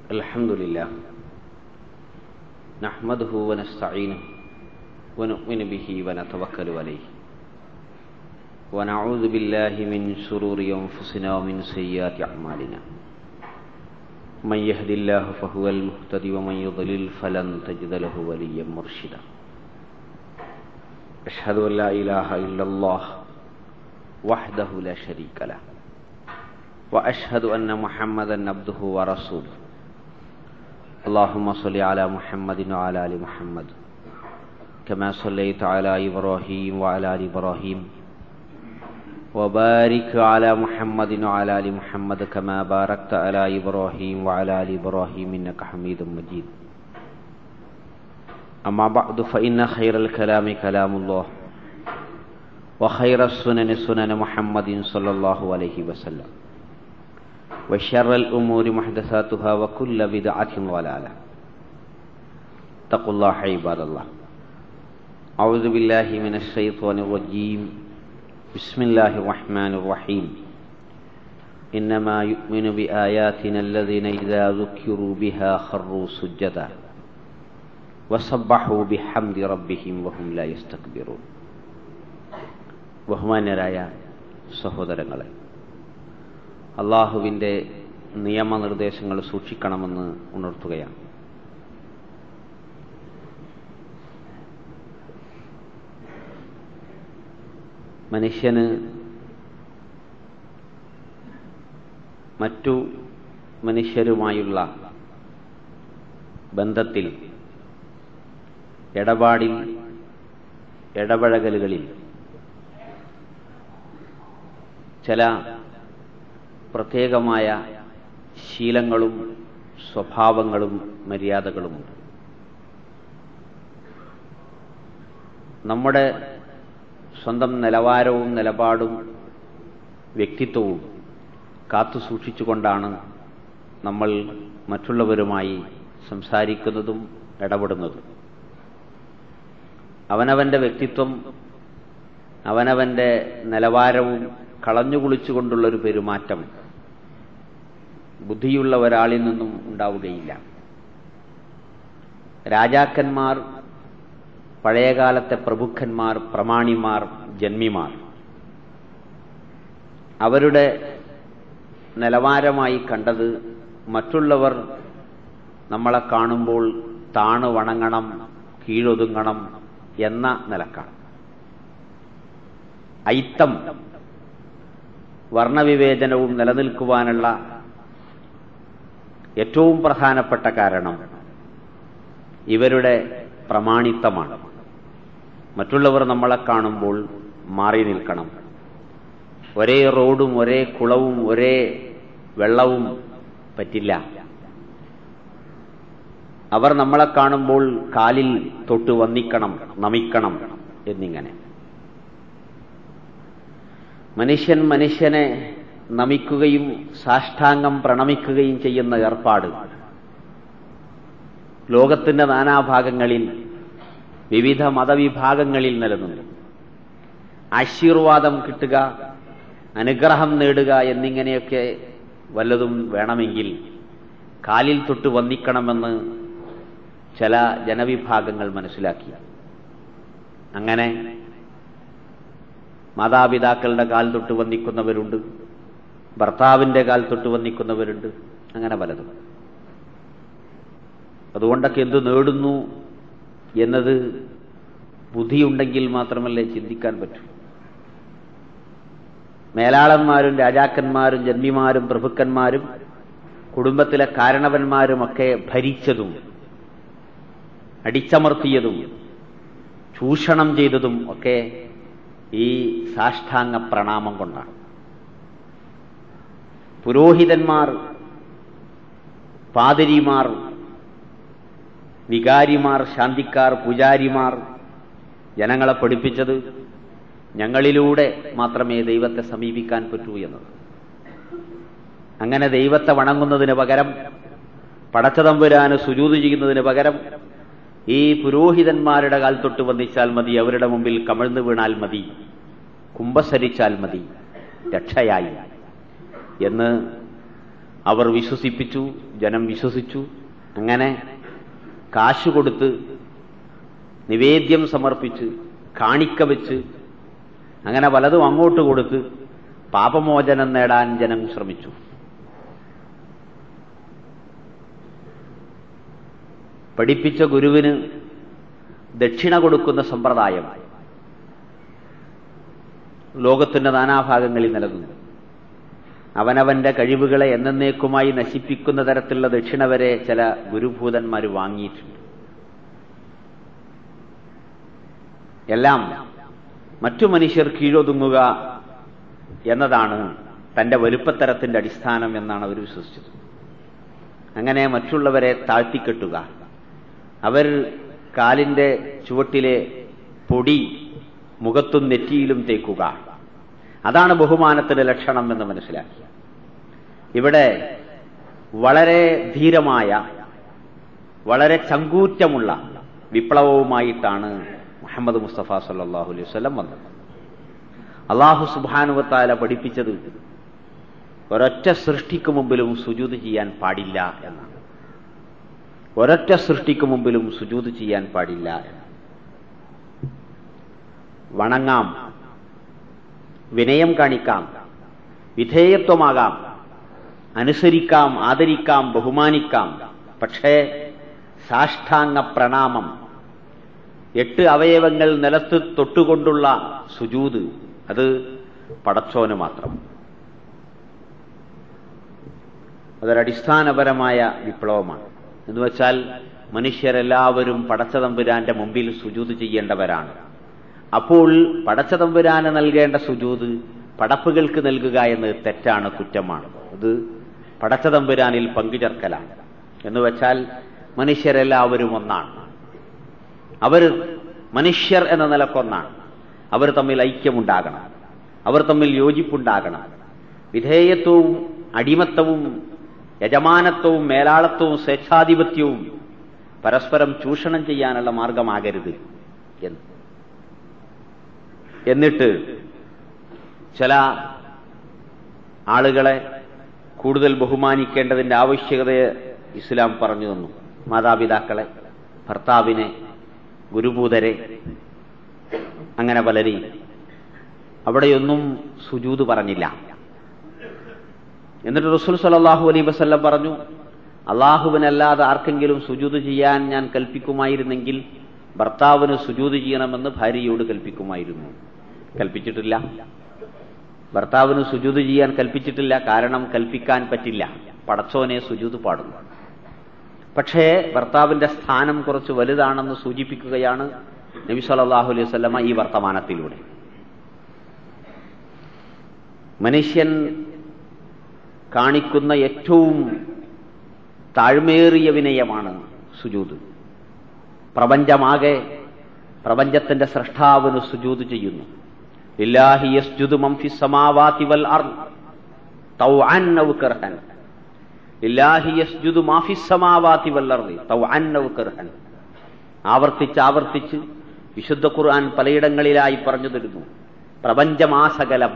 الحمد لله نحمده ونستعينه ونؤمن به ونتوكل عليه ونعوذ بالله من شرور أنفسنا ومن سيئات أعمالنا من يهد الله فهو المهتدي ومن يضلل فلن تجد له وليا مرشدا أشهد أن لا إله إلا الله وحده لا شريك له وأشهد أن محمدا عبده ورسوله اللهم صل على محمد وعلى آل محمد كما صليت على إبراهيم وعلى آل إبراهيم وبارك على محمد وعلى آل محمد كما باركت على إبراهيم وعلى آل إبراهيم إنك حميد مجيد أما بعد فإن خير الكلام كلام الله وخير السنن سنن محمد صلى الله عليه وسلم وشر الأمور محدثاتها وكل بدعة ضلالة اتقوا الله عباد الله أعوذ بالله من الشيطان الرجيم بسم الله الرحمن الرحيم إنما يؤمن بآياتنا الذين إذا ذكروا بها خروا سجدا وسبحوا بحمد ربهم وهم لا يستكبرون ബഹുമാന്യരായ സഹോദരങ്ങളെ, അള്ളാഹുവിൻ്റെ നിയമനിർദ്ദേശങ്ങൾ സൂക്ഷിക്കണമെന്ന് ഉണർത്തുകയാണ്. മനുഷ്യന് മറ്റു മനുഷ്യരുമായുള്ള ബന്ധത്തിൽ, ഇടപഴകലുകളിൽ ചില പ്രത്യേകമായ ശീലങ്ങളും സ്വഭാവങ്ങളും മര്യാദകളുമുണ്ട്. നമ്മുടെ സ്വന്തം നിലവാരവും നിലപാടും വ്യക്തിത്വവും കാത്തുസൂക്ഷിച്ചുകൊണ്ടാണ് നമ്മൾ മറ്റുള്ളവരുമായി സംസാരിക്കുന്നതും ഇടപെടുന്നതും. അവനവൻ്റെ വ്യക്തിത്വം, അവനവൻ്റെ നിലവാരവും കളഞ്ഞുകുളിച്ചുകൊണ്ടുള്ളൊരു പെരുമാറ്റം ബുദ്ധിയുള്ള ഒരാളിൽ നിന്നും ഉണ്ടാവുകയില്ല. രാജാക്കന്മാർ, പഴയകാലത്തെ പ്രഭുക്കന്മാർ, പ്രമാണിമാർ, ജന്മിമാർ അവരുടെ നിലവാരമായി കണ്ടത് മറ്റുള്ളവർ നമ്മളെ കാണുമ്പോൾ താണു വണങ്ങണം, കീഴൊതുങ്ങണം എന്ന നിലക്കാണ്. ഐത്തം, വർണ്ണവിവേചനവും നിലനിൽക്കുവാനുള്ള ഏറ്റവും പ്രധാനപ്പെട്ട കാരണം ഇവരുടെ പ്രമാണിത്തമാണ്. മറ്റുള്ളവർ നമ്മളെ കാണുമ്പോൾ മാറി നിൽക്കണം. ഒരേ റോഡും ഒരേ കുളവും ഒരേ വെള്ളവും പറ്റില്ല. അവർ നമ്മളെ കാണുമ്പോൾ കാലിൽ തൊട്ട് വന്ദിക്കണം, നമിക്കണം എന്നിങ്ങനെ. മനുഷ്യൻ മനുഷ്യനെ നമിക്കുകയും സാഷ്ടാംഗം പ്രണമിക്കുകയും ചെയ്യുന്ന ഏർപ്പാട് ലോകത്തിന്റെ നാനാഭാഗങ്ങളിൽ വിവിധ മതവിഭാഗങ്ങളിൽ നിലനിന്നു. ആശീർവാദം കിട്ടുക, അനുഗ്രഹം നേടുക എന്നിങ്ങനെയൊക്കെ വല്ലതും വേണമെങ്കിൽ കാലിൽ തൊട്ട് വന്ദിക്കണമെന്ന് ചില ജനവിഭാഗങ്ങൾ മനസ്സിലാക്കി. അങ്ങനെ മാതാപിതാക്കളുടെ കാൽ തൊട്ട് വന്ദിക്കുന്നവരുണ്ട്, ഭർത്താവിന്റെ കാൽ തൊട്ട് വന്ദിക്കുന്നവരുണ്ട്, അങ്ങനെ പലതും. അതുകൊണ്ടൊക്കെ എന്തു നേടുന്നു എന്നത് ബുദ്ധിയുണ്ടെങ്കിൽ മാത്രമല്ലേ ചിന്തിക്കാൻ പറ്റൂ. മേലാളന്മാരും രാജാക്കന്മാരും ജന്മിമാരും പ്രഭുക്കന്മാരും കുടുംബത്തിലെ കാരണവന്മാരുമൊക്കെ ഭരിച്ചതും അടിച്ചമർത്തിയതും ചൂഷണം ചെയ്തതും ഒക്കെ ഈ സാഷ്ടാംഗ പ്രണാമം കൊണ്ടാണ്. പുരോഹിതന്മാർ, പാതിരിമാർ, വികാരിമാർ, ശാന്തിക്കാർ, പൂജാരിമാർ ജനങ്ങളെ പഠിപ്പിച്ചത് ഞങ്ങളിലൂടെ മാത്രമേ ദൈവത്തെ സമീപിക്കാൻ പറ്റൂ എന്നത്. അങ്ങനെ ദൈവത്തെ വണങ്ങുന്നതിന് പകരം, പടച്ചതമ്പുരാന് സുജൂദ് ചെയ്യുന്നതിന് പകരം ഈ പുരോഹിതന്മാരുടെ കാൽ തൊട്ട് വന്ദിച്ചാൽ മതി, അവരുടെ മുമ്പിൽ കമിഴ്ന്നു വീണാൽ മതി, കുമ്പസരിച്ചാൽ മതി, രക്ഷയായി എന്ന് അവർ വിശ്വസിപ്പിച്ചു, ജനം വിശ്വസിച്ചു. അങ്ങനെ കാശ് കൊടുത്ത്, നിവേദ്യം സമർപ്പിച്ച്, കാണിക്ക വെച്ച്, അങ്ങനെ പലതും അങ്ങോട്ട് കൊടുത്ത് പാപമോചനം നേടാൻ ജനം ശ്രമിച്ചു. പഠിപ്പിച്ച ഗുരുവിന് ദക്ഷിണ കൊടുക്കുന്ന സമ്പ്രദായം ലോകത്തിന്റെ നാനാഭാഗങ്ങളിൽ നിലനിന്നു. അവനവന്റെ കഴിവുകളെ എന്നേക്കുമായി നശിപ്പിക്കുന്ന തരത്തിലുള്ള ദക്ഷിണ വരെ ചില ഗുരുഭൂതന്മാർ വാങ്ങിയിട്ടുണ്ട്. എല്ലാം മറ്റു മനുഷ്യർ കീഴൊതുങ്ങുക എന്നതാണ് തന്റെ വലുപ്പത്തരത്തിന്റെ അടിസ്ഥാനം എന്നാണ് അവർ വിശ്വസിച്ചത്. അങ്ങനെ മറ്റുള്ളവരെ താഴ്ത്തിക്കെട്ടുക, അവർ കാലിന്റെ ചുവട്ടിലെ പൊടി മുഖത്തും നെറ്റിയിലും തേക്കുക, അതാണ് ബഹുമാനത്തിന്റെ ലക്ഷണം എന്ന് മനസ്സിലാക്കി. ഇവിടെ വളരെ ധീരമായ, വളരെ ചങ്കൂറ്റമുള്ള വിപ്ലവവുമായിട്ടാണ് മുഹമ്മദ് മുസ്തഫ സല്ലല്ലാഹു അലൈഹി വസല്ലം വന്നത്. അല്ലാഹു സുബ്ഹാനഹു വ തആല പഠിപ്പിച്ചത് ഒരൊറ്റ സൃഷ്ടിക്ക് മുമ്പിലും സുജൂദ് ചെയ്യാൻ പാടില്ല എന്നാണ്. ഒരൊറ്റ സൃഷ്ടിക്ക് മുമ്പിലും സുജൂദ് ചെയ്യാൻ പാടില്ല എന്ന്. വണങ്ങാം, വിനയം കാണിക്കാം, വിധേയത്വമാകാം, അനുസരിക്കാം, ആദരിക്കാം, ബഹുമാനിക്കാം. പക്ഷേ സാഷ്ടാംഗ പ്രണാമം, 8 അവയവങ്ങൾ നിലത്ത് തൊട്ടുകൊണ്ടുള്ള സുജൂദ്, അത് പടച്ചോന് മാത്രം. അതൊരടിസ്ഥാനപരമായ വിപ്ലവമാണ്. എന്നുവെച്ചാൽ മനുഷ്യരെല്ലാവരും പടച്ചതമ്പുരാന്റെ മുമ്പിൽ സുജൂദ് ചെയ്യേണ്ടവരാണ്. അപ്പോൾ പടച്ചതമ്പുരാന് നൽകേണ്ട സുജൂദ് പടപ്പുകൾക്ക് നൽകുക എന്നത് തെറ്റാണ്, കുറ്റമാണ്. അത് പടച്ചതമ്പുരാനിൽ പങ്കുചേർക്കലാണ്. എന്നുവെച്ചാൽ മനുഷ്യരെല്ലാവരും ഒന്നാണ്. അവർ മനുഷ്യർ എന്ന നിലക്കൊന്നാണ്. അവർ തമ്മിൽ ഐക്യമുണ്ടാകണം, അവർ തമ്മിൽ യോജിപ്പുണ്ടാകണം. വിധേയത്വവും അടിമത്തവും യജമാനത്വവും മേലാളത്വവും സ്വേച്ഛാധിപത്യവും പരസ്പരം ചൂഷണം ചെയ്യാനുള്ള മാർഗമാകരുത് എന്ന്. എന്നിട്ട് ചില ആളുകളെ കൂടുതൽ ബഹുമാനിക്കേണ്ടതിന്റെ ആവശ്യകതയെ ഇസ്ലാം പറഞ്ഞു തന്നു. മാതാപിതാക്കളെ, ഭർത്താവിനെ, ഗുരുഭൂതരെ, അങ്ങനെ പലരെയും. അവിടെയൊന്നും സുജൂദ് പറഞ്ഞില്ല. എന്നിട്ട് റസൂൽ സല്ലല്ലാഹു അലൈഹി വസല്ലം പറഞ്ഞു, അല്ലാഹുവിനല്ലാതെ ആർക്കെങ്കിലും സുജൂദ് ചെയ്യാൻ ഞാൻ കൽപ്പിക്കുമായിരുന്നെങ്കിൽ ഭർത്താവിന് സുജൂദ് ചെയ്യണമെന്ന് ഭാര്യയോട് കൽപ്പിക്കുമായിരുന്നു. കൽപ്പിച്ചിട്ടില്ല. ഭർത്താവിന് സുജൂദ് ചെയ്യാൻ കൽപ്പിച്ചിട്ടില്ല. കാരണം കൽപ്പിക്കാൻ പറ്റില്ല, പടച്ചോനെ സുജൂദ് പാടുന്നു. പക്ഷേ ഭർത്താവിന്റെ സ്ഥാനം കുറച്ച് വലുതാണെന്ന് സൂചിപ്പിക്കുകയാണ് നബി സല്ലല്ലാഹു അലൈഹി വസല്ലമ ഈ വർത്തമാനത്തിലൂടെ. മനുഷ്യൻ കാണിക്കുന്ന ഏറ്റവും താഴ്മേറിയ വിനയമാണ് സുജൂദ്. പ്രപഞ്ചമാകെ പ്രപഞ്ചത്തിന്റെ സ്രഷ്ടാവിന് സുജൂദ് ചെയ്യുന്നു. ലില്ലാഹി യസ്ജുദു മൻ ഫിസ് സമാവാതി വൽ അർദ് തൗഅൻ ഔ കർഹൻ. ലില്ലാഹി യസ്ജുദു മാ ഫിസ് സമാവാതി വൽ അർദ് തൗഅൻ ഔ കർഹൻ. ആവർത്തിച്ച് വിശുദ്ധ ഖുർആൻ പലയിടങ്ങളിലായി പറഞ്ഞു തരുന്നു. പ്രപഞ്ചമാസകലം,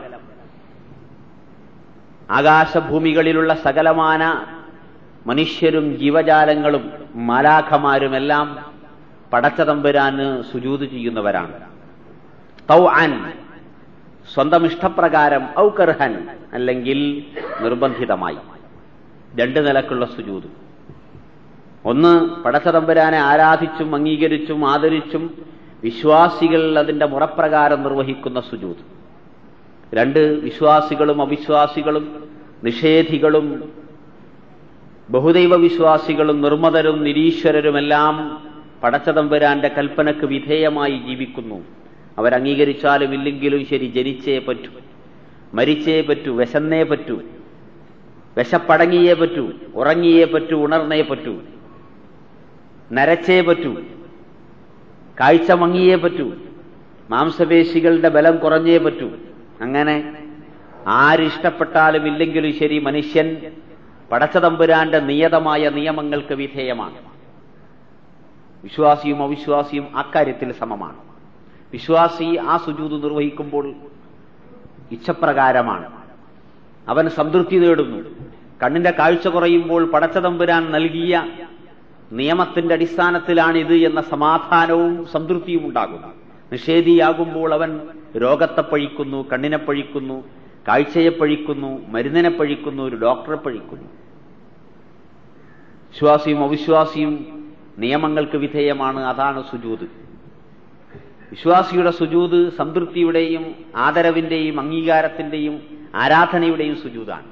ആകാശഭൂമികളിലുള്ള സകലമാന മനുഷ്യരും ജീവജാലങ്ങളും മാലാഖമാരുമെല്ലാം പടച്ചതമ്പുരാന് സുജൂദ് ചെയ്യുന്നവരാണ്. തൗഅൻ, സ്വന്തം ഇഷ്ടപ്രകാരം, ഔ കർഹൻ, അല്ലെങ്കിൽ നിർബന്ധിതമായി. 2 നിലക്കുള്ള സുജൂദ്. ഒന്ന്, പടച്ചതമ്പുരാനെ ആരാധിച്ചും അംഗീകരിച്ചും ആദരിച്ചും വിശ്വാസികൾ അതിന്റെ മുറപ്രകാരം നിർവഹിക്കുന്ന സുജൂദ്. 2, വിശ്വാസികളും അവിശ്വാസികളും നിഷേധികളും ബഹുദൈവ വിശ്വാസികളും നിർമ്മതരും നിരീശ്വരരുമെല്ലാം പടച്ചതമ്പുരാന്റെ കൽപ്പനക്ക് വിധേയമായി ജീവിക്കുന്നു. അവരംഗീകരിച്ചാലും ഇല്ലെങ്കിലും ശരി, ജനിച്ചേ പറ്റൂ, മരിച്ചേ പറ്റൂ, വിശന്നേ പറ്റൂ, വിശപ്പടങ്ങിയേ പറ്റൂ, ഉറങ്ങിയേ പറ്റൂ, ഉണർന്നേ പറ്റൂ, നരച്ചേ പറ്റൂ, കാഴ്ച മങ്ങിയേ പറ്റൂ, മാംസപേശികളുടെ ബലം കുറഞ്ഞേ പറ്റൂ. അങ്ങനെ ആരിഷ്ടപ്പെട്ടാലും ഇല്ലെങ്കിലും ശരി, മനുഷ്യൻ പടച്ചതമ്പുരാന്റെ നിയതമായ നിയമങ്ങൾക്ക് വിധേയമാണ്. വിശ്വാസിയും അവിശ്വാസിയും അക്കാര്യത്തിൽ സമമാണ്. വിശ്വാസി ആ സുജൂദ് നിർവഹിക്കുമ്പോൾ ഇച്ഛപ്രകാരമാണ്. അവൻ സംതൃപ്തി നേടുന്നു. കണ്ണിന്റെ കാഴ്ച കുറയുമ്പോൾ പടച്ചതമ്പുരാൻ നൽകിയ നിയമത്തിന്റെ അടിസ്ഥാനത്തിലാണിത് എന്ന സമാധാനവും സംതൃപ്തിയും ഉണ്ടാകും. നിഷേധിയാകുമ്പോൾ അവൻ രോഗത്തെ പഴിക്കുന്നു, കണ്ണിനെ പഴിക്കുന്നു, കാഴ്ചയെ പഴിക്കുന്നു, മരുന്നിനെ പഴിക്കുന്നു, ഒരു ഡോക്ടറെ പഴിക്കുന്നു. വിശ്വാസിയും അവിശ്വാസിയും നിയമങ്ങൾക്ക് വിധേയമാണ്. അതാണ് സുജൂദ്. വിശ്വാസിയുടെ സുജൂദ് സംതൃപ്തിയുടെയും ആദരവിന്റെയും അംഗീകാരത്തിന്റെയും ആരാധനയുടെയും സുജൂദാണ്.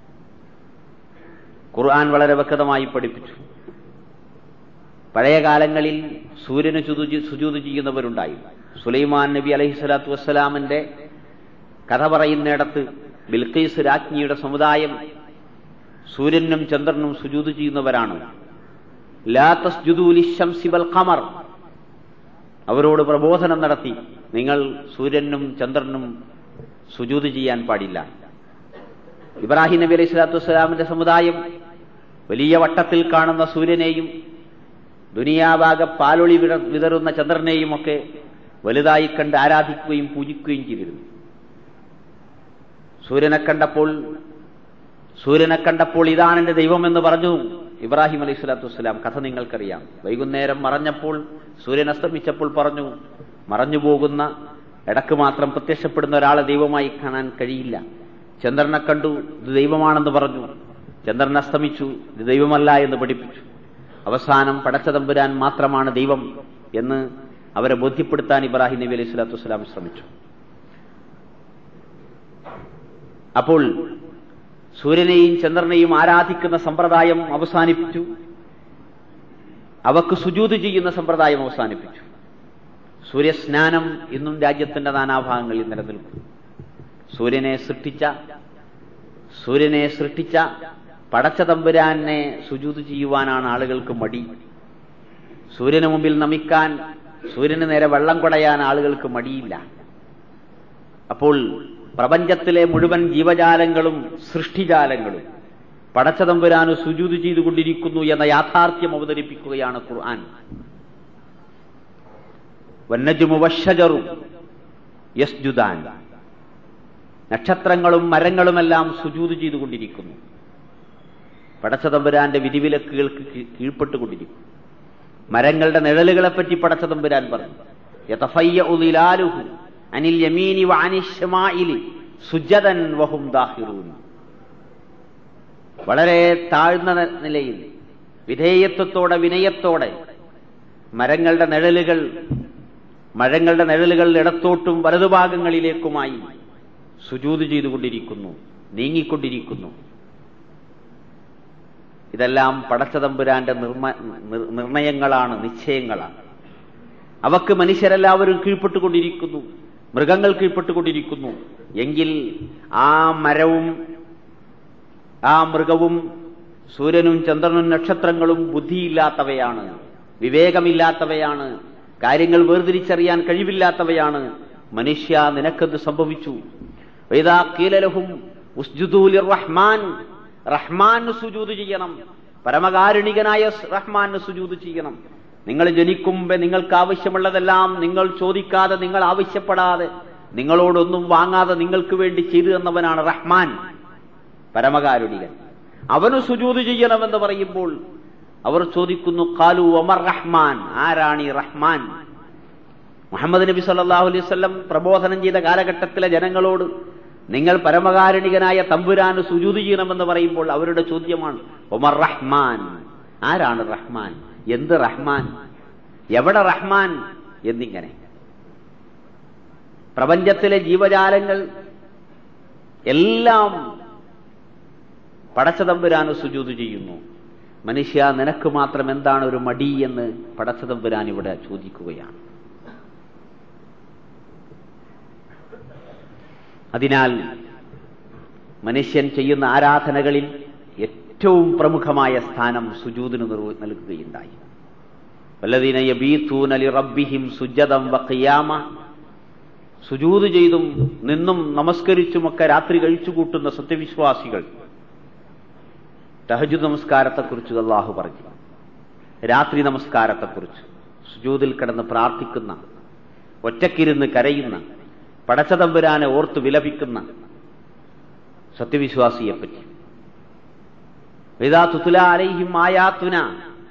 ഖുർആൻ വളരെ വ്യക്തമായി പഠിപ്പിച്ചു. പഴയ കാലങ്ങളിൽ സൂര്യന് സുജൂദ് ചെയ്യുന്നവരുണ്ടായിരുന്നു. സുലൈമാൻ നബി അലൈഹിസ്സലാത്തു വസ്സലാമിന്റെ കഥ പറയുന്നിടത്ത് ബിൽഖീസ് രാജ്ഞിയുടെ സമുദായം സൂര്യനും ചന്ദ്രനും സുജൂദ് ചെയ്യുന്നവരാണ്. ലാ തസ്ജുദൂ ലിശ്ശംസി വൽ ഖമർ, അവരോട് പ്രബോധനം നടത്തി, നിങ്ങൾ സൂര്യനും ചന്ദ്രനും സുജൂദ് ചെയ്യാൻ പാടില്ല. ഇബ്രാഹിം നബി അലൈഹി സ്വലാത്തു വസ്സലാമിന്റെ സമുദായം വലിയ വട്ടത്തിൽ കാണുന്ന സൂര്യനെയും ദുനിയാവാകെ പാലൊളി വിതറുന്ന ചന്ദ്രനെയും ഒക്കെ വലുതായി കണ്ട് ആരാധിക്കുകയും പൂജിക്കുകയും ചെയ്തിരുന്നു. സൂര്യനെ കണ്ടപ്പോൾ ഇതാണ് എന്റെ ദൈവമെന്ന് പറഞ്ഞു ഇബ്രാഹിം അലൈഹി സ്വലാത്തു വസ്സലാം. കഥ നിങ്ങൾക്കറിയാം. വൈകുന്നേരം മറഞ്ഞപ്പോൾ, സൂര്യൻ അസ്തമിച്ചപ്പോൾ പറഞ്ഞു, മറഞ്ഞു പോകുന്ന, ഇടക്ക് മാത്രം പ്രത്യക്ഷപ്പെടുന്ന ഒരാളെ ദൈവമായി കാണാൻ കഴിയില്ല. ചന്ദ്രനെ കണ്ടു, ഇത് ദൈവമാണെന്ന് പറഞ്ഞു. ചന്ദ്രൻ അസ്തമിച്ചു, ഇത് ദൈവമല്ല എന്ന് പഠിപ്പിച്ചു. അവസാനം പടച്ചതമ്പുരാൻ മാത്രമാണ് ദൈവം എന്ന് അവരെ ബോധ്യപ്പെടുത്താൻ ഇബ്രാഹിം നബി അലൈഹി സ്വലാത്തു വസ്സലാം ശ്രമിച്ചു. അപ്പോൾ സൂര്യനെയും ചന്ദ്രനെയും ആരാധിക്കുന്ന സമ്പ്രദായം അവസാനിപ്പിച്ചു. അവക്ക് സുജൂദ് ചെയ്യുന്ന സമ്പ്രദായം അവസാനിപ്പിച്ചു. സൂര്യസ്നാനം ഇന്നും രാജ്യത്തിന്റെ നാനാഭാഗങ്ങളിൽ നിലനിൽക്കുന്നു. സൂര്യനെ സൃഷ്ടിച്ച പടച്ചതമ്പുരാനെ സുജൂദ് ചെയ്യുവാനാണ് ആളുകൾക്ക് മടി. സൂര്യന് മുമ്പിൽ നമിക്കാൻ, സൂര്യന് നേരെ വെള്ളം കുടയാൻ ആളുകൾക്ക് മടിയില്ല. അപ്പോൾ പ്രപഞ്ചത്തിലെ മുഴുവൻ ജീവജാലങ്ങളും സൃഷ്ടിജാലങ്ങളും പടച്ചതമ്പുരാന് സുജൂദ് ചെയ്തുകൊണ്ടിരിക്കുന്നു എന്ന യാഥാർത്ഥ്യം അവതരിപ്പിക്കുകയാണ് ഖുർആൻ. വന്നജ്മു വശ്ശജറു യസ്ജുദാൻ, നക്ഷത്രങ്ങളും മരങ്ങളുമെല്ലാം സുജൂദ് ചെയ്തുകൊണ്ടിരിക്കുന്നു. പടച്ചതമ്പുരാന്റെ വിധിവിലക്കുകൾക്ക് കീഴ്പ്പെട്ടുകൊണ്ടിരിക്കുന്നു. മരങ്ങളുടെ നിഴലുകളെപ്പറ്റി പടച്ചതമ്പുരാൻ പറഞ്ഞു, യതഫയ്യഉ ളിലാലുഹു അനിൽ യമീനി വഅനിശ് ശമാഇലി സുജ്ജദൻ വഹും ദാഹിറൂൻ. വളരെ താഴ്ന്ന നിലയിൽ വിധേയത്വത്തോടെ, വിനയത്തോടെ മരങ്ങളുടെ നിഴലുകൾ ഇടത്തോട്ടും വലതുഭാഗങ്ങളിലേക്കുമായി സുജൂദ് ചെയ്തുകൊണ്ടിരിക്കുന്നു, നീങ്ങിക്കൊണ്ടിരിക്കുന്നു. ഇതെല്ലാം പടച്ചതമ്പുരാന്റെ നിർണയങ്ങളാണ്, നിശ്ചയങ്ങളാണ്. അവക്ക് മനുഷ്യരെല്ലാവരും കീഴ്പ്പെട്ടുകൊണ്ടിരിക്കുന്നു, മൃഗങ്ങൾ കീഴ്പ്പെട്ടുകൊണ്ടിരിക്കുന്നു. എങ്കിൽ ആ മരവും ആ മൃഗവും സൂര്യനും ചന്ദ്രനും നക്ഷത്രങ്ങളും ബുദ്ധിയില്ലാത്തവയാണ്, വിവേകമില്ലാത്തവയാണ്, കാര്യങ്ങൾ വേർതിരിച്ചറിയാൻ കഴിവില്ലാത്തവയാണ്. മനുഷ്യ, നിനക്കെന്ത് സംഭവിച്ചു? വഇദാ ഖീല ലഹും ഉസ്ജുദൂ ലിർറഹ്മാൻ, റഹ്മാന് സുജൂദ് ചെയ്യണം, പരമകാരുണികനായ റഹ്മാന് സുജൂദ് ചെയ്യണം. നിങ്ങൾ ജനിക്കുമ്പേ നിങ്ങൾക്ക് ആവശ്യമുള്ളതെല്ലാം നിങ്ങൾ ചോദിക്കാതെ, നിങ്ങൾ ആവശ്യപ്പെടാതെ, നിങ്ങളോടൊന്നും വാങ്ങാതെ നിങ്ങൾക്ക് വേണ്ടി ചെയ്തു തന്നവനാണ് റഹ്മാൻ, പരമകാരുണികൻ. അവന് സുജൂദ് ചെയ്യണമെന്ന് പറയുമ്പോൾ അവർ ചോദിക്കുന്നു, ഖാലു വമർ റഹ്മാൻ, ആരാണ് ഈ റഹ്മാൻ? മുഹമ്മദ് നബി സല്ലല്ലാഹു അലൈഹി വസല്ലം പ്രബോധനം ചെയ്ത കാലഘട്ടത്തിലെ ജനങ്ങളോട് നിങ്ങൾ പരമകാരുണികനായ തമ്പുരാന് സുജൂദ് ചെയ്യണമെന്ന് പറയുമ്പോൾ അവരുടെ ചോദ്യമാണ് വമർ റഹ്മാൻ, ആരാണ് റഹ്മാൻ? എന്ത് റഹ്മാൻ? എവിടെ റഹ്മാൻ? എന്നിങ്ങനെ പ്രപഞ്ചത്തിലെ ജീവജാലങ്ങൾ എല്ലാം പടച്ചതമ്പുരാന് സുജൂദ് ചെയ്യുന്നു. മനുഷ്യ, നിനക്ക് മാത്രം എന്താണ് ഒരു മടി എന്ന് പടച്ചതമ്പുരാൻ ഇവിടെ ചോദിക്കുകയാണ്. അതിനാൽ മനുഷ്യൻ ചെയ്യുന്ന ആരാധനകളിൽ ഏറ്റവും പ്രമുഖമായ സ്ഥാനം സുജൂദിന് നൽകുകയുണ്ടായി. വല്ലദീന യബീതൂന ലിറബ്ബിഹിം സുജ്ജദൻ വഖിയാമ, സുജൂദ് ചെയ്തും നിന്നും നമസ്കരിച്ചുമൊക്കെ രാത്രി കഴിച്ചുകൂട്ടുന്ന സത്യവിശ്വാസികൾ. തഹജ്ജുദ് നമസ്കാരത്തെക്കുറിച്ച് അല്ലാഹു പറഞ്ഞു, രാത്രി നമസ്കാരത്തെക്കുറിച്ച്, സുജൂദിൽ കിടന്ന് പ്രാർത്ഥിക്കുന്ന, ഒറ്റക്കിരുന്ന് കരയുന്ന, പടച്ചതമ്പുരാനെ ഓർത്ത് വിലപിക്കുന്ന സത്യവിശ്വാസിയെപ്പറ്റി. ഇദാ തുത്ലാ അലൈഹിം ആയാതുനാ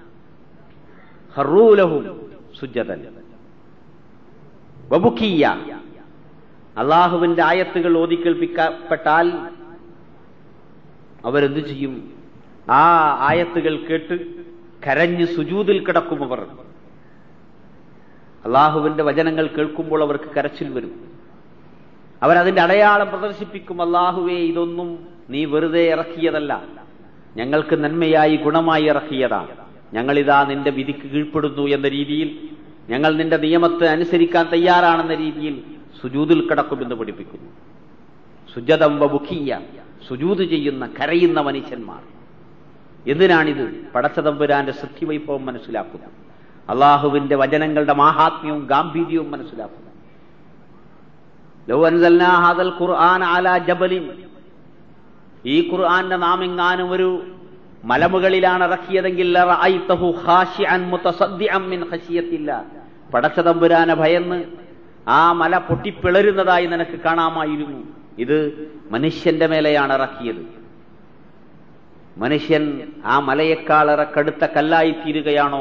ഖറൂ ലഹും സുജ്ജദൻ വബുക്കിയ. അള്ളാഹുവിന്റെ ആയത്തുകൾ ഓതിക്കേൽപ്പിക്കപ്പെട്ടാൽ അവരെന്തു ചെയ്യും? ആ ആയത്തുകൾ കേട്ട് കരഞ്ഞ് സുജൂദിൽ കിടക്കും. അവർ അള്ളാഹുവിന്റെ വചനങ്ങൾ കേൾക്കുമ്പോൾ അവർക്ക് കരച്ചിൽ വരും. അവരതിന്റെ അടയാളം പ്രദർശിപ്പിക്കും. അള്ളാഹുവേ, ഇതൊന്നും നീ വെറുതെ ഇറക്കിയതല്ല, ഞങ്ങൾക്ക് നന്മയായി ഗുണമായി ഇറക്കിയതാണ്. ഞങ്ങളിതാ നിന്റെ വിധിക്ക് കീഴ്പ്പെടുന്നു എന്ന രീതിയിൽ, ഞങ്ങൾ നിന്റെ നിയമത്തെ അനുസരിക്കാൻ തയ്യാറാണെന്ന രീതിയിൽ സുജൂദിൽ കിടക്കുമെന്ന് പഠിപ്പിക്കുന്നു. സുജദം വബുക്കിയ, സുജൂദ് ചെയ്യുന്ന കരയുന്ന മനുഷ്യന്മാർ. എന്തിനാണിത്? പടച്ചതമ്പുരാന്റെ സൃഷ്ടിവൈഭവം മനസ്സിലാക്കുന്നു, അള്ളാഹുവിന്റെ വചനങ്ങളുടെ മാഹാത്മ്യവും ഗാംഭീര്യവും മനസ്സിലാക്കുന്നു. ലൗ അൻസൽനാ ഹാദൽ ഖുർആന അലാ ജബലിൻ, ഈ ഖുർആന്റെ നാം എങ്ങാനും ഒരു മലമുകളിലാണ് ഇറക്കിയതെങ്കിൽ ലറഅയ്തഹു ഖാശിഅൻ മുതസദ്ദിഅൻ മിൻ ഖശിയത്തില്ലാ, പടച്ചതമ്പുരാനെ ഭയന്ന് ആ മല പൊട്ടിപ്പിളരുന്നതായി നിനക്ക് കാണാമായിരുന്നു. ഇത് മനുഷ്യന്റെ മേലെയാണ് ഇറക്കിയത്. മനുഷ്യൻ ആ മലയേക്കാളേറെ കടുത്ത കല്ലായി തീരുകയാണോ?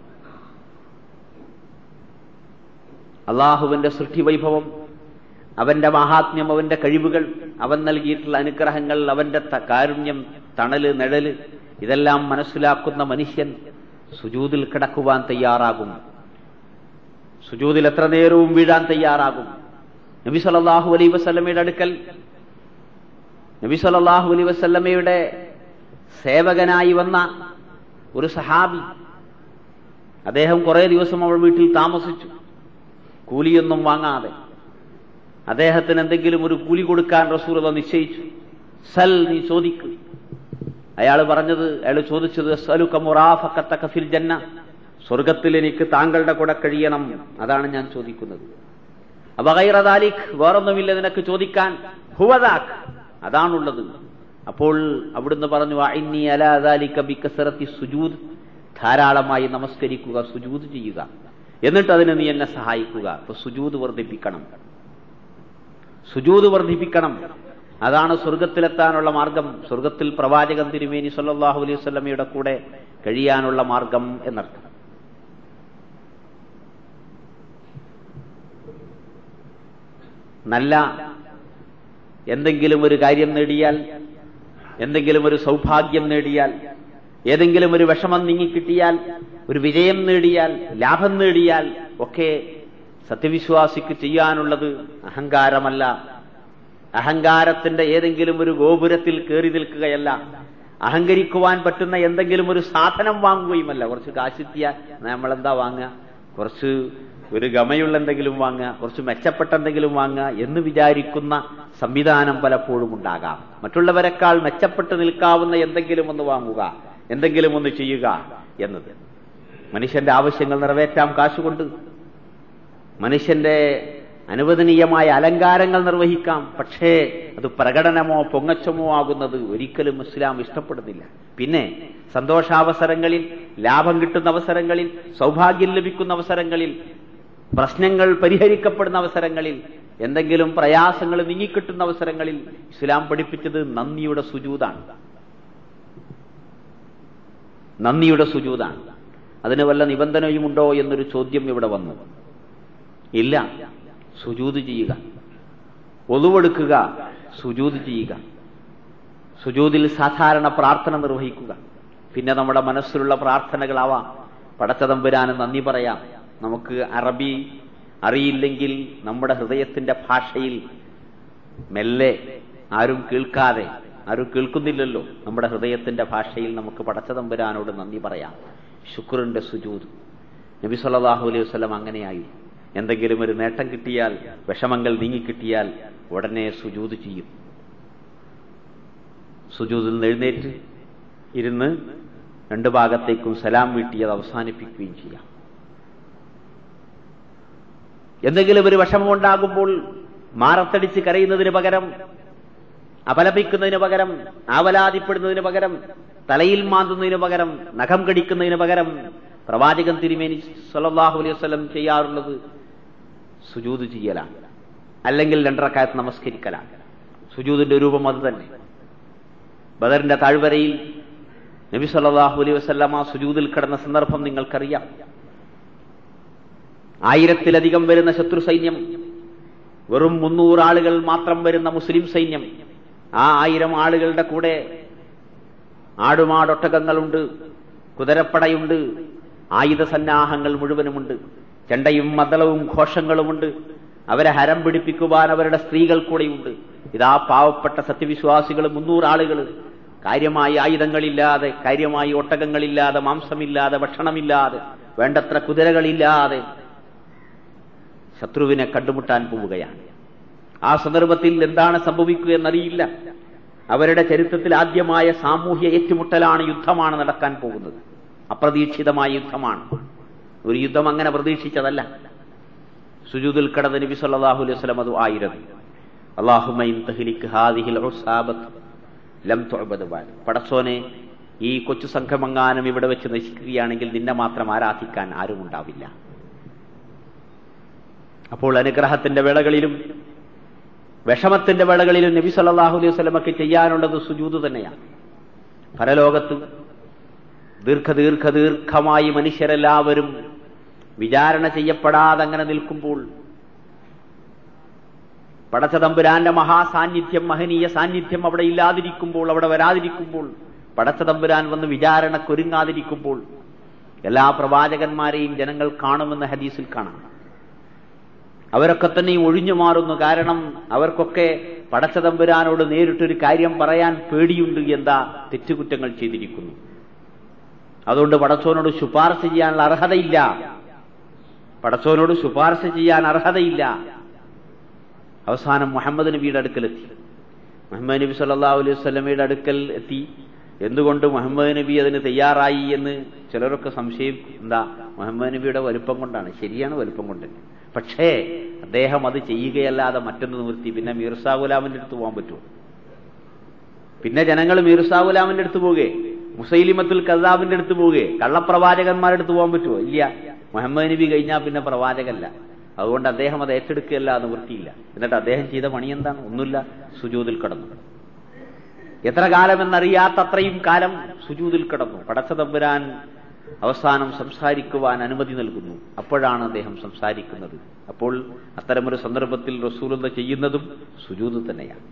അള്ളാഹുവിന്റെ സൃഷ്ടിവൈഭവം, അവന്റെ മഹാത്മ്യം, അവന്റെ കഴിവുകൾ, അവൻ നൽകിയിട്ടുള്ള അനുഗ്രഹങ്ങൾ, അവന്റെ കാരുണ്യം, തണല്, നിഴല്, ഇതെല്ലാം മനസ്സിലാക്കുന്ന മനുഷ്യൻ സുജൂദിൽ കിടക്കുവാൻ തയ്യാറാകും. സുജൂദിൽ എത്ര നേരവും വീഴാൻ തയ്യാറാകും. നബി സല്ലല്ലാഹു അലൈഹി വസല്ലമയുടെ അടുക്കൽ നബി സല്ലല്ലാഹു അലൈഹി വസല്ലമയുടെ സേവകനായി വന്ന ഒരു സഹാബി, അദ്ദേഹം കുറെ ദിവസം അവൾ വീട്ടിൽ താമസിച്ചു, കൂലിയൊന്നും വാങ്ങാതെ. അദ്ദേഹത്തിന് എന്തെങ്കിലും ഒരു കൂലി കൊടുക്കാൻ റസൂലുള്ളാഹി നിശ്ചയിച്ചു. സൽ, നീ ചോദിക്കു. അയാൾ ചോദിച്ചത് അസ്അലുക മുറാഫഖതക ഫിൽ ജന്ന, സ്വർഗത്തിൽ എനിക്ക് താങ്കളുടെ കൂടെ കഴിയണം, അതാണ് ഞാൻ ചോദിക്കുന്നത്. അബ ഗൈറ ദാലിക്, വേറൊന്നുമില്ല നിനക്ക് ചോദിക്കാൻ. ഹുവദാക്, അതാണുള്ളത്. അപ്പോൾ അവിടുന്ന് പറഞ്ഞു, അഇന്നി അലാ ദാലിക ബികസറത്തി സുജൂദ്, ധാരാളമായി നമസ്കരിക്കുക, സുജൂദ് ചെയ്യുക, എന്നിട്ട് അതിന് നീ എന്നെ സഹായിക്കുക. അപ്പൊ സുജൂദ് വർദ്ധിപ്പിക്കണം, സുജൂദ് വർദ്ധിപ്പിക്കണം. അതാണ് സ്വർഗത്തിലെത്താനുള്ള മാർഗം, സ്വർഗത്തിൽ പ്രവാചകൻ തിരുമേനി സല്ലല്ലാഹു അലൈഹി വസല്ലമയുടെ കൂടെ കഴിയാനുള്ള മാർഗം എന്നർത്ഥം. നല്ല എന്തെങ്കിലും ഒരു കാര്യം നേടിയാൽ, എന്തെങ്കിലും ഒരു സൗഭാഗ്യം നേടിയാൽ, ഏതെങ്കിലും ഒരു വിഷമം നീങ്ങിക്കിട്ടിയാൽ, ഒരു വിജയം നേടിയാൽ, ലാഭം നേടിയാൽ ഒക്കെ സത്യവിശ്വാസിക്ക് ചെയ്യാനുള്ളത് അഹങ്കാരമല്ല, അഹങ്കാരത്തിന്റെ ഏതെങ്കിലും ഒരു ഗോപുരത്തിൽ കയറി നിൽക്കുകയല്ല, അഹങ്കരിക്കുവാൻ പറ്റുന്ന എന്തെങ്കിലും ഒരു സാധനം വാങ്ങുകയുമല്ല. കുറച്ച് കാശിത്തിയാൽ നമ്മളെന്താ വാങ്ങുക, കുറച്ച് ഒരു ഗമയുള്ള എന്തെങ്കിലും വാങ്ങുക, കുറച്ച് മെച്ചപ്പെട്ട എന്തെങ്കിലും വാങ്ങുക എന്ന് വിചാരിക്കുന്ന സംവിധാനം പലപ്പോഴും ഉണ്ടാകാം. മറ്റുള്ളവരെക്കാൾ മെച്ചപ്പെട്ട് നിൽക്കാവുന്ന എന്തെങ്കിലും ഒന്ന് വാങ്ങുക, എന്തെങ്കിലും ഒന്ന് ചെയ്യുക എന്നത്. മനുഷ്യന്റെ ആവശ്യങ്ങൾ നിറവേറ്റാം കാശുകൊണ്ട്, മനുഷ്യന്റെ അനുവദനീയമായ അലങ്കാരങ്ങൾ നിർവഹിക്കാം. പക്ഷേ അത് പ്രകടനമോ പൊങ്ങച്ചമോ ആകുന്നത് ഒരിക്കലും ഇസ്ലാം ഇഷ്ടപ്പെടുന്നില്ല. പിന്നെ സന്തോഷാവസരങ്ങളിൽ, ലാഭം കിട്ടുന്ന അവസരങ്ങളിൽ, സൗഭാഗ്യം ലഭിക്കുന്ന അവസരങ്ങളിൽ, പ്രശ്നങ്ങൾ പരിഹരിക്കപ്പെടുന്ന അവസരങ്ങളിൽ, എന്തെങ്കിലും പ്രയാസങ്ങൾ നീങ്ങിക്കിട്ടുന്ന അവസരങ്ങളിൽ ഇസ്ലാം പഠിപ്പിച്ചത് നന്ദിയുടെ സുജൂദാണ്, നന്ദിയുടെ സുജൂദാണ്. അതിന് വല്ല നിബന്ധനയുമുണ്ടോ എന്നൊരു ചോദ്യം ഇവിടെ വന്നു. ഇല്ല, സുജൂദ് ചെയ്യുക, ഒളുവെടുക്കുക, സുജൂദ് ചെയ്യുക, സുജൂദിൽ സാധാരണ പ്രാർത്ഥന നിർവഹിക്കുക. പിന്നെ നമ്മുടെ മനസ്സിലുള്ള പ്രാർത്ഥനകളാവാം. പടച്ചതമ്പുരാന് നന്ദി പറയാം. നമുക്ക് അറബി അറിയില്ലെങ്കിൽ നമ്മുടെ ഹൃദയത്തിന്റെ ഭാഷയിൽ മെല്ലെ, ആരും കേൾക്കാതെ, ആരും കേൾക്കുന്നില്ലല്ലോ, നമ്മുടെ ഹൃദയത്തിന്റെ ഭാഷയിൽ നമുക്ക് പടച്ചതമ്പുരാനോട് നന്ദി പറയാം. ശുക്റിന്റെ സുജൂദ്. നബി സല്ലല്ലാഹു അലൈഹി വസല്ലം അങ്ങനെയായി. എന്തെങ്കിലും ഒരു നേട്ടം കിട്ടിയാൽ, വിഷമങ്ങൾ നീങ്ങിക്കിട്ടിയാൽ ഉടനെ സുജൂദ് ചെയ്യും. സുജൂദിൽ എഴുന്നേറ്റ് ഇരുന്ന് രണ്ടു ഭാഗത്തേക്കും സലാം വീട്ടി അത് അവസാനിപ്പിക്കുകയും ചെയ്യാം. എന്തെങ്കിലും ഒരു വിഷമം ഉണ്ടാകുമ്പോൾ മാറത്തടിച്ച് കരയുന്നതിന് പകരം, അപലപിക്കുന്നതിന് പകരം, ആവലാതിപ്പെടുന്നതിന് പകരം, തലയിൽ മാന്തുന്നതിന് പകരം, നഖം കടിക്കുന്നതിന് പകരം പ്രവാചകൻ തിരുമേനി സല്ലല്ലാഹു അലൈഹി വസല്ലം ചെയ്യാറുള്ളത് സുജൂദ് ചെയ്യലാണ്, അല്ലെങ്കിൽ 2 റക്അത്ത് നമസ്കരിക്കലാണ്. സുജൂദിന്റെ രൂപം അത് തന്നെ. ബദറിന്റെ താഴ്വരയിൽ നബി സല്ലല്ലാഹു അലൈഹി വസല്ലമ സുജൂദിൽ കിടന്ന സന്ദർഭം നിങ്ങൾക്കറിയാം. 1000-ലധികം വരുന്ന ശത്രു സൈന്യം, വെറും 300 ആളുകൾ മാത്രം വരുന്ന മുസ്ലിം സൈന്യം. ആ 1000 ആളുകളുടെ കൂടെ ആടുമാടൊട്ടകങ്ങളുണ്ട്, കുതിരപ്പടയുണ്ട്, ആയുധ സന്നാഹങ്ങൾ മുഴുവനുമുണ്ട്, ചെണ്ടയും മദ്ദളവും ഘോഷങ്ങളുമുണ്ട്. അവരെ ഹരം പിടിപ്പിക്കുവാൻ അവരുടെ സ്ത്രീകൾ കൂടെയുണ്ട്. ഇതാ പാവപ്പെട്ട സത്യവിശ്വാസികൾ 300 ആളുകൾ കാര്യമായി ആയുധങ്ങളില്ലാതെ, കാര്യമായി ഒട്ടകങ്ങളില്ലാതെ, മാംസമില്ലാതെ, ഭക്ഷണമില്ലാതെ, വേണ്ടത്ര കുതിരകളില്ലാതെ ശത്രുവിനെ കണ്ടുമുട്ടാൻ പോവുകയാണ്. ആ സന്ദർഭത്തിൽ എന്താണ് സംഭവിക്കുക എന്നറിയില്ല. അവരുടെ ചരിത്രത്തിൽ ആദ്യമായ സാമൂഹ്യ ഏറ്റുമുട്ടലാണ്, യുദ്ധമാണ് നടക്കാൻ പോകുന്നത്. അപ്രതീക്ഷിതമായ യുദ്ധമാണ്. ഒരു യുദ്ധം അങ്ങനെ പ്രതീക്ഷിച്ചതല്ല. സുജൂദിൽ കിടന്ന നബി സല്ലല്ലാഹു അലൈഹി വസല്ലം അത് ആയിരുന്നു. അല്ലാഹുമ്മ ഇൻ തഹ്ലിക് ഹാദിഹിൽ ഉസാബത്ത് ലം തുഅബദ് ബഅദ്. പടച്ചോനെ, ഈ കൊച്ചു സംഘമെങ്ങാനും ഇവിടെ വെച്ച് നശിക്കുകയാണെങ്കിൽ നിന്നെ മാത്രം ആരാധിക്കാൻ ആരും ഉണ്ടാവില്ല. അപ്പോൾ അനുഗ്രഹത്തിന്റെ വേളകളിലും വിഷമത്തിന്റെ വേളകളിലും നബി സല്ലല്ലാഹു അലൈഹി വസല്ലമക്ക് ചെയ്യാനുള്ളത് സുജൂദ് തന്നെയാണ്. പരലോകത്ത് ദീർഘമായി മനുഷ്യരെല്ലാവരും വിചാരണ ചെയ്യപ്പെടാതെ അങ്ങനെ നിൽക്കുമ്പോൾ, പടച്ചതമ്പുരാന്റെ മഹാസാന്നിധ്യം, മഹനീയ സാന്നിധ്യം അവിടെ ഇല്ലാതിരിക്കുമ്പോൾ, അവിടെ വരാതിരിക്കുമ്പോൾ, പടച്ചതമ്പുരാൻ വന്ന് വിചാരണക്കൊരുങ്ങാതിരിക്കുമ്പോൾ എല്ലാ പ്രവാചകന്മാരെയും ജനങ്ങൾ കാണുമെന്ന് ഹദീസിൽ കാണാം. അവരൊക്കെ തന്നെയും ഒഴിഞ്ഞു മാറുന്നു. കാരണം അവർക്കൊക്കെ പടച്ചതമ്പുരാനോട് നേരിട്ടൊരു കാര്യം പറയാൻ പേടിയുണ്ട്. എന്താ? തെറ്റുകുറ്റങ്ങൾ ചെയ്തിരിക്കുന്നു. അതുകൊണ്ട് പടച്ചോനോട് ശുപാർശ ചെയ്യാനുള്ള അർഹതയില്ല. പടച്ചോനോട് ശുപാർശ ചെയ്യാൻ അർഹതയില്ല. അവസാനം മുഹമ്മദ് നബിയുടെ അടുക്കലെത്തി. മുഹമ്മദ് നബി സല്ലല്ലാഹു അലൈഹി വസല്ലമയുടെ അടുക്കൽ എത്തി. എന്തുകൊണ്ട് മുഹമ്മദ് നബി അതിന് തയ്യാറായി എന്ന് ചിലരൊക്കെ സംശയം. എന്താ? മുഹമ്മദ് നബിയുടെ വലുപ്പം കൊണ്ടാണ്. ശരിയാണ്, വലുപ്പം കൊണ്ട്. പക്ഷേ അദ്ദേഹം അത് ചെയ്യുകയല്ലാതെ മറ്റൊന്ന് നിവൃത്തി. പിന്നെ മീർസാ ഗുലാമിന്റെ അടുത്ത് പോകാൻ പറ്റുമോ? പിന്നെ ജനങ്ങൾ മീർസാ ഗുലാമിന്റെ അടുത്ത് പോകെ, മുസൈലിമത്തുൽ കദ്ദാബിന്റെ അടുത്ത് പോകെ, കള്ളപ്രവാചകന്മാരുടെ അടുത്ത് പോകാൻ പറ്റുമോ? ഇല്ല. മുഹമ്മദ് നബി കഴിഞ്ഞാൽ പിന്നെ പ്രവാചകല്ല. അതുകൊണ്ട് അദ്ദേഹം അത് ഏറ്റെടുക്കുകയല്ല, നിവൃത്തിയില്ല. എന്നിട്ട് അദ്ദേഹം ചെയ്ത പണി എന്താണ്? ഒന്നുമില്ല, സുജൂദിൽ കിടന്നു. എത്ര കാലമെന്നറിയാത്ത അത്രയും കാലം സുജൂദിൽ കിടന്നു. പടച്ചതമ്പുരാൻ അവസാനം സംസാരിക്കുവാൻ അനുമതി നൽകുന്നു. അപ്പോഴാണ് അദ്ദേഹം സംസാരിക്കുന്നത്. അപ്പോൾ അത്തരമൊരു സന്ദർഭത്തിൽ റസൂലുള്ളാഹി ചെയ്യുന്നതും സുജൂദ് തന്നെയാണ്.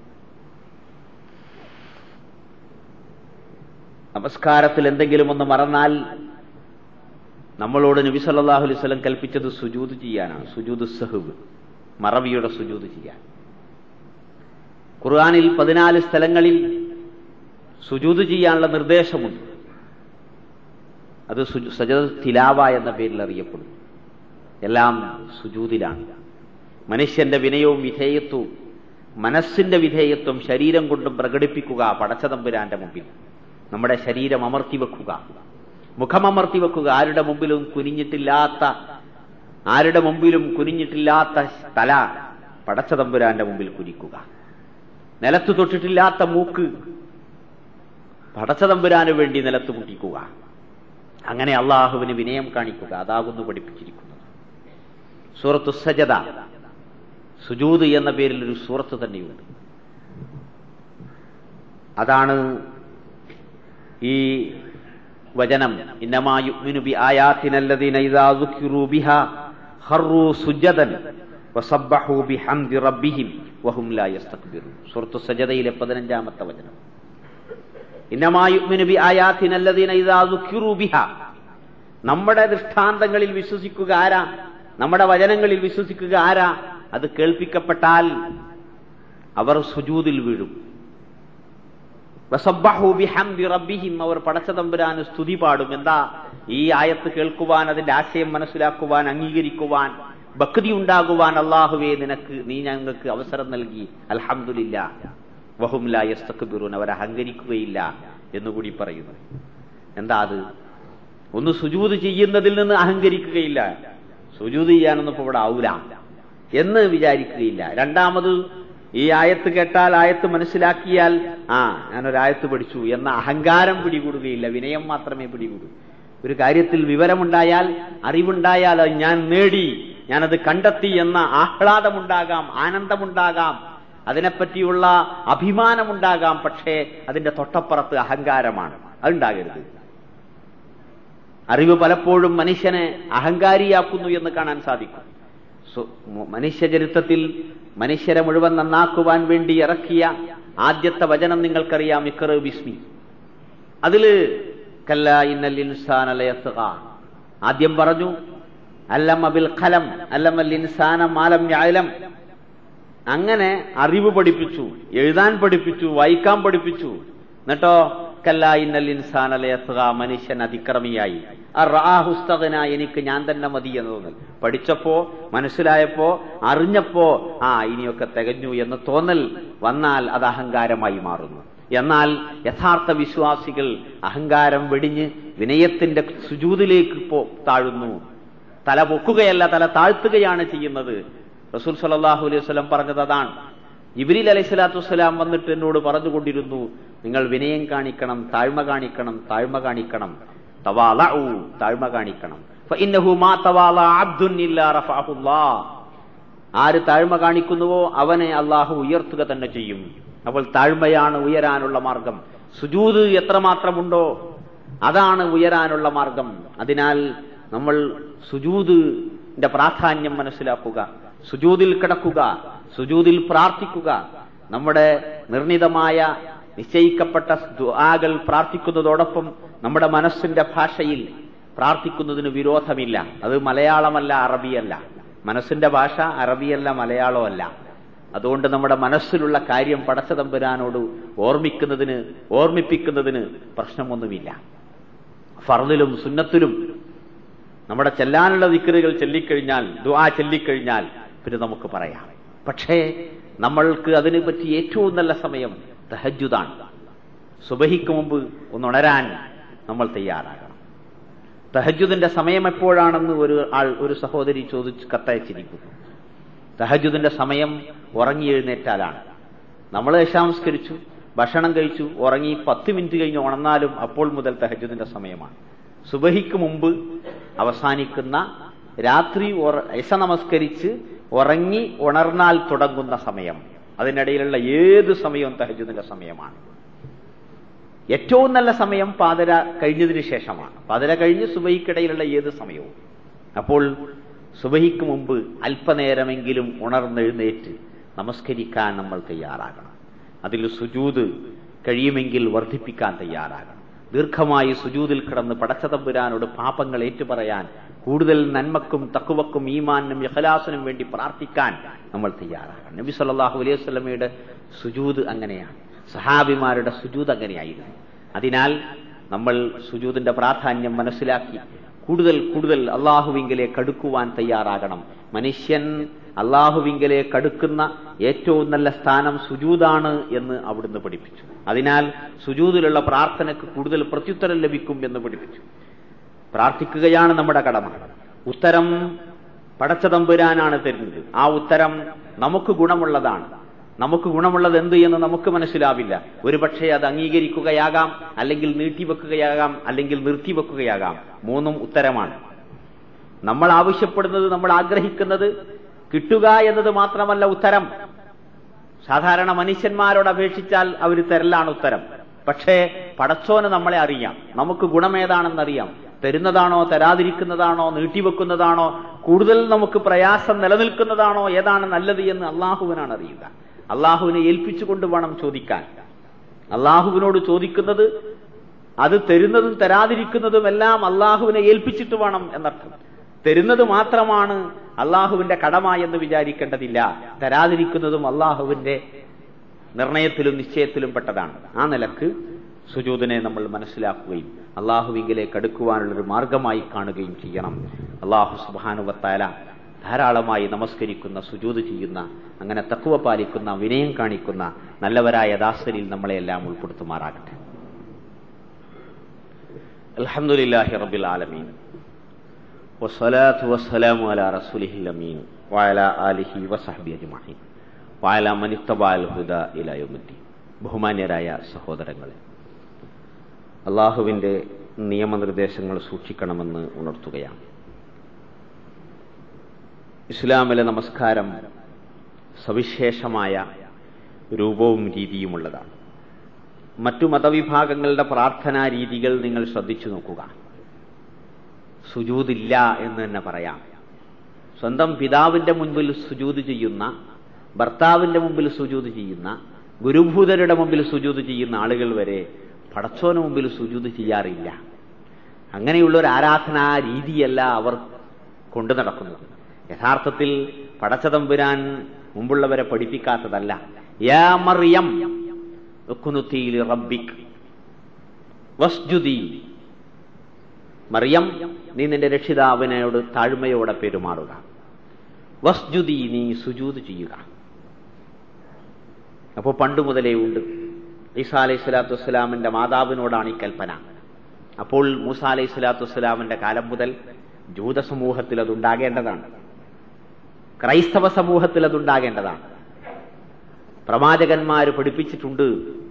നമസ്കാരത്തിൽ എന്തെങ്കിലും ഒന്ന് മറന്നാൽ നമ്മളോട് നബി സല്ലല്ലാഹു അലൈഹി വസല്ലം കൽപ്പിച്ചത് സുജൂദ് ചെയ്യാനാണ്. സുജൂദ് സഹ്വ്, മറവിയുടെ സുജൂദ് ചെയ്യാൻ. ഖുർആനിൽ 14 സ്ഥലങ്ങളിൽ സുജൂദ് ചെയ്യാനുള്ള നിർദ്ദേശമുണ്ട്. അത് സജദ തിലാവ എന്ന പേരിൽ അറിയപ്പെടും. എല്ലാം സുജൂദിലാണ്. മനുഷ്യന്റെ വിനയവും വിധേയത്വവും, മനസ്സിന്റെ വിധേയത്വം ശരീരം കൊണ്ടും പ്രകടിപ്പിക്കുക പടച്ചതമ്പുരാന്റെ മുമ്പിൽ. നമ്മുടെ ശരീരം അമർത്തി വെക്കുക, മുഖമമർത്തി വെക്കുക. ആരുടെ മുമ്പിലും കുനിഞ്ഞിട്ടില്ലാത്ത തല പടച്ചതമ്പുരാന്റെ മുമ്പിൽ കുനിക്കുക. നിലത്ത് തൊട്ടിട്ടില്ലാത്ത മൂക്ക് പടച്ചതമ്പുരാന് വേണ്ടി നിലത്ത് മുട്ടിക്കുക. അങ്ങനെ അള്ളാഹുവിന് വിനയം കാണിക്കുക. അതാകുന്നു പഠിപ്പിച്ചിരിക്കുന്നത്. സൂറത്തു സജദ, സുജൂദ് എന്ന പേരിൽ ഒരു സൂറത്ത് തന്നെയുണ്ട്. അതാണ് ഈ വചനം. ഇന്നമാ യുഅ്മിനു ബിആയാതിന അല്ലദീന ഇദാ ദുകിറൂ ബിഹാ ഖറൂ സുജദൻ വസബ്ബഹൂ ബിഹംദി റബ്ബിഹിം വഹും ലാ യസ്തക്ബിറൂൻ. സൂറത്തു സജദയിലെ 15-ാമത്തെ വചനം. ഇന്നമാ യുഅ്മിനു ബിആയാതിന അല്ലദീന ഇദാ ദുകിറൂ ബിഹാ. നമ്മുടെ ദൃഷ്ടാന്തങ്ങളിൽ വിശ്വസിക്കുക ആരാ? നമ്മുടെ വചനങ്ങളിൽ വിശ്വസിക്കുക ആരാ? അത് കേൾപ്പിക്കപ്പെട്ടാൽ അവർ സുജൂദിൽ വീഴും. വസബ്ബഹൂ ബിഹംദി റബ്ബിഹിം, അവർ പടച്ചതമ്പുരാന് സ്തുതി പാടും. എന്താ? ഈ ആയത്ത് കേൾക്കുവാൻ, അതിന്റെ ആശയം മനസ്സിലാക്കുവാൻ, അംഗീകരിക്കുവാൻ, ഭക്തി ഉണ്ടാകുവാൻ അല്ലാഹുവേ നീ ഞങ്ങൾക്ക് അവസരം നൽകി. അൽഹംദുലില്ലാഹ് വഹും ലാ യസ്തക്ബിറൂൻ, അവർ അഹങ്കരിക്കുകയില്ല എന്നുകൂടി പറയുന്നു. എന്താ അത്? ഒന്ന് സുജൂദ് ചെയ്യുന്നതിൽ നിന്ന് അഹങ്കരിക്കുകയില്ല. സുജൂദ് ചെയ്യാനൊന്നും ഇപ്പോൾ ഇവിടെ ആവൂല എന്ന് വിചാരിക്കുകയില്ല. രണ്ടാമത്, ഈ ആയത്ത് കേട്ടാൽ, ആയത്ത് മനസ്സിലാക്കിയാൽ ഞാനൊരായത്ത് പഠിച്ചു എന്ന അഹങ്കാരം പിടികൂടുകയില്ല. വിനയം മാത്രമേ പിടികൂടൂ. ഒരു കാര്യത്തിൽ വിവരമുണ്ടായാൽ, അറിവുണ്ടായാൽ, അത് ഞാൻ നേടി, ഞാനത് കണ്ടെത്തി എന്ന ആഹ്ലാദമുണ്ടാകാം, ആനന്ദമുണ്ടാകാം, അതിനെപ്പറ്റിയുള്ള അഭിമാനമുണ്ടാകാം. പക്ഷേ അതിന്റെ തൊട്ടപ്പുറത്ത് അഹങ്കാരമാണ്. അതുണ്ടാകരുത്. അറിവ് പലപ്പോഴും മനുഷ്യനെ അഹങ്കാരിയാക്കുന്നു എന്ന് കാണാൻ സാധിക്കും. മനുഷ്യചരിത്രത്തിൽ മനുഷ്യരെ മുഴുവൻ നന്നാക്കുവാൻ വേണ്ടി ഇറക്കിയ ആദ്യത്തെ വചനം നിങ്ങൾക്കറിയാം, ഇഖ്റ ബിസ്മി. അതില് കല്ലാ ഇന്നൽ ഇൻസാന ലയത്ഗാ ആദ്യം പറഞ്ഞു, അല്ലമ ബിൽ ഖലം അല്ലമൽ ഇൻസാന മാ ലം യഅലം. അങ്ങനെ അറിവ് പഠിപ്പിച്ചു, എഴുതാൻ പഠിപ്പിച്ചു, വായിക്കാൻ പഠിപ്പിച്ചു. എന്നിട്ടോ കല്ലാ ഇന്നൽ ഇൻസാന ലയത്ഗാ, മനുഷ്യൻ അതിക്രമിയായി. അർആഹു ഇസ്തഗ്നാ, എനിക്ക് ഞാൻ തന്നെ മതി എന്ന് തോന്നൽ. പഠിച്ചപ്പോ, മനസ്സിലായപ്പോ, അറിഞ്ഞപ്പോ ഇനിയൊക്കെ തികഞ്ഞു എന്ന് തോന്നൽ വന്നാൽ അത് അഹങ്കാരമായി മാറുന്നു. എന്നാൽ യഥാർത്ഥ വിശ്വാസികൾ അഹങ്കാരം വെടിഞ്ഞ് വിനയത്തിന്റെ സുജൂദിലേക്ക് താഴുന്നു. തല പൊക്കുകയല്ല, തല താഴ്ത്തുകയാണ് ചെയ്യുന്നത്. റസൂൽ സല്ലല്ലാഹു അലൈഹി വസല്ലം പറഞ്ഞത് അതാണ്. ജിബ്രീൽ അലൈഹിസ്സലാത്തു വസ്സലാം വന്നിട്ട് എന്നോട് പറഞ്ഞുകൊണ്ടിരുന്നു, നിങ്ങൾ വിനയം കാണിക്കണം, താഴ്മ കാണിക്കണം, താഴ്മ കാണിക്കണം. തവാലഉ, താഴ്മ കാണിക്കണം. ഫഇന്നഹു മാ തവാലഅ അബ്ദുൻ ഇല്ലാ റഫഅഹുല്ലാഹ്. ആര് താഴ്മ കാണിക്കുന്നുവോ അവനെ അള്ളാഹു ഉയർത്തുക തന്നെ ചെയ്യും. അപ്പോൾ താഴ്മയാണ് ഉയരാനുള്ള മാർഗം. സുജൂദ് എത്രമാത്രമുണ്ടോ അതാണ് ഉയരാനുള്ള മാർഗം. അതിനാൽ നമ്മൾ സുജൂദിന്റെ പ്രാധാന്യം മനസ്സിലാക്കുക, സുജൂദിൽ കിടക്കുക, സുജൂദിൽ പ്രാർത്ഥിക്കുക. നമ്മുടെ നിർണിതമായ നിശ്ചയിക്കപ്പെട്ട ദുആകൾ പ്രാർത്ഥിക്കുന്നതോടൊപ്പം നമ്മുടെ മനസ്സിന്റെ ഭാഷയിൽ പ്രാർത്ഥിക്കുന്നതിന് വിരോധമില്ല. അത് മലയാളമല്ല, അറബിയല്ല. മനസ്സിന്റെ ഭാഷ അറബിയല്ല, മലയാളമല്ല. അതുകൊണ്ട് നമ്മുടെ മനസ്സിലുള്ള കാര്യം പടച്ചതമ്പുരാനോട് ഓർമ്മിപ്പിക്കുന്നതിന് പ്രശ്നമൊന്നുമില്ല. ഫർദിലും സുന്നത്തിലും നമ്മുടെ ചെല്ലാനുള്ള ദിക്റുകൾ ചൊല്ലിക്കഴിഞ്ഞാൽ, ദുആ ചൊല്ലിക്കഴിഞ്ഞാൽ പിന്നെ നമുക്ക് പറയാം. പക്ഷേ നമ്മൾക്ക് അതിനെ പറ്റി ഏറ്റവും നല്ല സമയം തഹജ്ജുദാണ്. സുബഹിക്ക് മുമ്പ് ഒന്നുണരാൻ നമ്മൾ തയ്യാറാകണം. തഹജ്ജുദിന്റെ സമയം എപ്പോഴാണെന്ന് ഒരു സഹോദരി ചോദിച്ച് കത്തയച്ചിരിക്കുന്നു. തഹജ്ജുദിന്റെ സമയം ഉറങ്ങി എഴുന്നേറ്റാലാണ്. നമ്മൾ ഇശാംസ്കരിച്ചു, ഭക്ഷണം കഴിച്ചു, ഉറങ്ങി 10 മിനിറ്റ് കഴിഞ്ഞ് ഉണർന്നാലും അപ്പോൾ മുതൽ തഹജ്ജുദിന്റെ സമയമാണ്. സുബഹിക്ക് മുമ്പ് അവസാനിക്കുന്ന, രാത്രി ഇശ നമസ്കരിച്ച് ഉറങ്ങി ഉണർന്നാൽ തുടങ്ങുന്ന സമയം, അതിനിടയിലുള്ള ഏത് സമയവും തഹജ്ജുദിന്റെ സമയമാണ്. ഏറ്റവും നല്ല സമയം പാതിര കഴിഞ്ഞതിന് ശേഷമാണ്. പാതിര കഴിഞ്ഞ് സുബഹിക്കിടയിലുള്ള ഏത് സമയവും. അപ്പോൾ സുബഹിക്ക് മുമ്പ് അല്പനേരമെങ്കിലും ഉണർന്നെഴുന്നേറ്റ് നമസ്കരിക്കാൻ നമ്മൾ തയ്യാറാകണം. അതിൽ സുജൂദ് കഴിയുമെങ്കിൽ വർദ്ധിപ്പിക്കാൻ തയ്യാറാകണം. ദീർഘമായി സുജൂദിൽ കിടന്ന് പടച്ചതമ്പുരാനോട് പാപങ്ങൾ ഏറ്റുപറയാൻ, കൂടുതൽ നന്മക്കും തഖ്വക്കും ഈമാനിനും ഇഖ്ലാസിനും വേണ്ടി പ്രാർത്ഥിക്കാൻ നമ്മൾ തയ്യാറാകണം. നബി സല്ലല്ലാഹു അലൈഹി വസല്ലമയുടെ സുജൂദ് അങ്ങനെയാണ്, സഹാബിമാരുടെ സുജൂദ് അങ്ങനെയായിരുന്നു. അതിനാൽ നമ്മൾ സുജൂദിന്റെ പ്രാധാന്യം മനസ്സിലാക്കി കൂടുതൽ അള്ളാഹുവിങ്കലേക്ക് അടുക്കുവാൻ തയ്യാറാകണം. മനുഷ്യൻ അള്ളാഹുവിങ്കലേക്ക് അടുക്കുന്ന ഏറ്റവും നല്ല സ്ഥാനം സുജൂദാണ് എന്ന് അവിടുന്ന് പഠിപ്പിച്ചു. അതിനാൽ സുജൂദിലുള്ള പ്രാർത്ഥനയ്ക്ക് കൂടുതൽ പ്രത്യുത്തരം ലഭിക്കും എന്ന് പഠിപ്പിച്ചു. പ്രാർത്ഥിക്കുകയാണ് നമ്മുടെ കടമ. ഉത്തരം പടച്ചതമ്പുരാനാണ് തരുന്നത്. ആ ഉത്തരം നമുക്ക് ഗുണമുള്ളതാണ്. നമുക്ക് ഗുണമുള്ളത് എന്ത് എന്ന് നമുക്ക് മനസ്സിലാവില്ല. ഒരുപക്ഷെ അത് അംഗീകരിക്കുകയാകാം, അല്ലെങ്കിൽ നീട്ടിവെക്കുകയാകാം, അല്ലെങ്കിൽ നിർത്തിവെക്കുകയാകാം. മൂന്നും ഉത്തരമാണ്. നമ്മൾ ആവശ്യപ്പെടുന്നത്, നമ്മൾ ആഗ്രഹിക്കുന്നത് കിട്ടുക എന്നത് മാത്രമല്ല ഉത്തരം. സാധാരണ മനുഷ്യന്മാരോട് അപേക്ഷിച്ചാൽ അവർ തരലാണ് ഉത്തരം. പക്ഷേ പടച്ചോന് നമ്മളെ അറിയാം, നമുക്ക് ഗുണമേതാണെന്നറിയാം. തരുന്നതാണോ, തരാതിരിക്കുന്നതാണോ, നീട്ടിവെക്കുന്നതാണോ, കൂടുതൽ നമുക്ക് പ്രയാസം നിലനിൽക്കുന്നതാണോ, ഏതാണ് നല്ലത് എന്ന് അള്ളാഹുവിനാണ് അറിയുക. അള്ളാഹുവിനെ ഏൽപ്പിച്ചുകൊണ്ട് വേണം ചോദിക്കാൻ. അള്ളാഹുവിനോട് ചോദിക്കുന്നത്, അത് തരുന്നതും തരാതിരിക്കുന്നതും എല്ലാം അള്ളാഹുവിനെ ഏൽപ്പിച്ചിട്ട് വേണം എന്നർത്ഥം. തരുന്നത് മാത്രമാണ് അള്ളാഹുവിന്റെ കടമ എന്ന് വിചാരിക്കേണ്ടതില്ല. തരാതിരിക്കുന്നതും അള്ളാഹുവിന്റെ നിർണയത്തിലും നിശ്ചയത്തിലും പെട്ടതാണ്. ആ നിലക്ക് സുജൂദിനെ നമ്മൾ മനസ്സിലാക്കുകയും അള്ളാഹുവിങ്കിലേക്ക് അടുക്കുവാനുള്ളൊരു മാർഗമായി കാണുകയും ചെയ്യണം. അള്ളാഹു സുബ്ഹാനഹു വ തആല ധാരാളമായി നമസ്കരിക്കുന്ന, സുജൂദ് ചെയ്യുന്ന, അങ്ങനെ തഖ്വ പാലിക്കുന്ന, വിനയം കാണിക്കുന്ന നല്ലവരായ ദാസരിൽ നമ്മളെല്ലാം ഉൾപ്പെടുത്തുമാറാകട്ടെ. അൽഹംദുലില്ലാഹി റബ്ബിൽ ആലമീൻ, വസ്സലാത്തു വസ്സലാമു അലാ റസൂലിഹിൽ അമീൻ വഅലാ ആലിഹി വസഹ്ബിഹി അജ്മഈൻ വഅലാ മൻ ഇത്തബഅൽ ഹുദാ ഇലാ യൗമിദ്ദീൻ. ബഹുമാന്യരായ സഹോദരങ്ങളെ, അള്ളാഹുവിന്റെ നിയമനിർദ്ദേശങ്ങൾ സൂക്ഷിക്കണമെന്ന് ഉണർത്തുകയാണ്. ഇസ്ലാമിലെ നമസ്കാരം സവിശേഷമായ രൂപവും രീതിയുമുള്ളതാണ്. മറ്റു മതവിഭാഗങ്ങളുടെ പ്രാർത്ഥനാ രീതികൾ നിങ്ങൾ ശ്രദ്ധിച്ചു നോക്കുക. സുജൂദില്ല എന്ന് തന്നെ പറയാം. സ്വന്തം പിതാവിന്റെ മുൻപിൽ സുജൂദ് ചെയ്യുന്ന, ഭർത്താവിന്റെ മുമ്പിൽ സുജൂദ് ചെയ്യുന്ന, ഗുരുഭൂതരുടെ മുമ്പിൽ സുജൂദ് ചെയ്യുന്ന ആളുകൾ വരെ പടച്ചോന് മുമ്പിൽ സുജൂദ് ചെയ്യാറില്ല. അങ്ങനെയുള്ള ഒരു ആരാധനാ രീതിയല്ല അവർ കൊണ്ടു നടക്കുന്നത്. യഥാർത്ഥത്തിൽ പടച്ചതമ്പുരാൻ മുമ്പുള്ളവരെ പഠിപ്പിക്കാത്തതല്ല. യാ മറിയം ഉഖ്നുതി ലിറബ്ബിക് വസ്ജുദി, മറിയം നീ നിന്റെ രക്ഷിതാവിനോട് താഴ്മയോടെ പെരുമാറുക. വസ്ജുദി, നീ സുജൂദ് ചെയ്യുക. അപ്പോൾ പണ്ട് മുതലേ ഉണ്ട്. ഈസാ അലൈഹി സ്വലാത്തു വസ്സലാമിന്റെ മാതാവിനോടാണ് ഈ കൽപ്പന. അപ്പോൾ മൂസ അലൈഹി സ്വലാത്തു വസ്സലാമിന്റെ കാലം മുതൽ ജൂത സമൂഹത്തിൽ അതുണ്ടാകേണ്ടതാണ്, ക്രൈസ്തവ സമൂഹത്തിൽ അതുണ്ടാകേണ്ടതാണ്. പ്രവാചകന്മാര് പഠിപ്പിച്ചിട്ടുണ്ട്.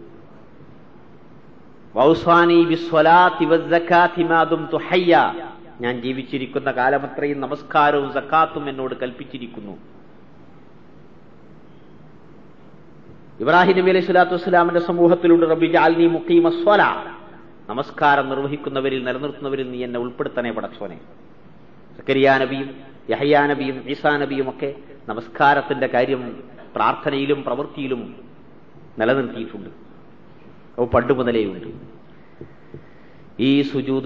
വൗസാനി ബിസ്വലാത്തി വസ്സകാത്തി മാ ദുംതു ഹയ്യ, ഞാൻ ജീവിച്ചിരിക്കുന്ന കാലമത്രയും നമസ്കാരവും സക്കാത്തും എന്നോട് കൽപ്പിച്ചിരിക്കുന്നു. ഇബ്രാഹിം നബി അലൈഹി സ്വലാത്തു വസ്സലാമിന്റെ സമൂഹത്തിലുണ്ട് റബ്ബി ജഅൽനി മുഖീമസ്വലാ, നമസ്കാരം നിർവഹിക്കുന്നവരിൽ, നിലനിർത്തുന്നവരിൽ നീ എന്നെ ഉൾപ്പെടുത്തണേ പടച്ചോനെ. സക്കരിയാ നബിയും യഹ്യാ നബിയും ഈസാ നബിയും ഒക്കെ നമസ്കാരത്തിന്റെ കാര്യം പ്രാർത്ഥനയിലും പ്രവൃത്തിയിലും നിലനിർത്തിയിട്ടുണ്ട്. അത് പണ്ട് മുതലേ ഉണ്ട്. ഈ സുജൂദ്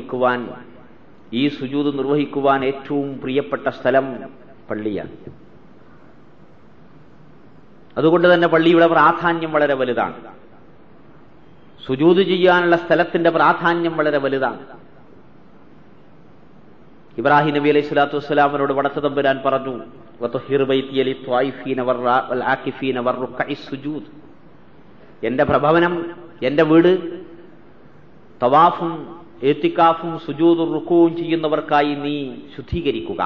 നിർവഹിക്കുവാൻ ഏറ്റവും പ്രിയപ്പെട്ട സ്ഥലം പള്ളിയാണ്. അതുകൊണ്ട് തന്നെ പള്ളിയുടെ പ്രാധാന്യം വളരെ വലുതാണ്. സുജൂദ് ചെയ്യാനുള്ള സ്ഥലത്തിന്റെ പ്രാധാന്യം വളരെ വലുതാണ്. ഇബ്രാഹിം നബി അലൈഹി സ്വലാത്തു വസ്സലാമിനോട് പടച്ചതമ്പുരാൻ പറഞ്ഞു, വതുഹിർ ബൈതിയ ലിത്വായിഫീന വൽആകിഫീന വറുക്കഇസ് സുജൂദ്, എന്റെ പ്രഭവനം, എന്റെ വീട് തവാഫും ഏത്തിക്കാഫും സുജൂദും റുക്കൂവും ചെയ്യുന്നവർക്കായി നീ ശുദ്ധീകരിക്കുക.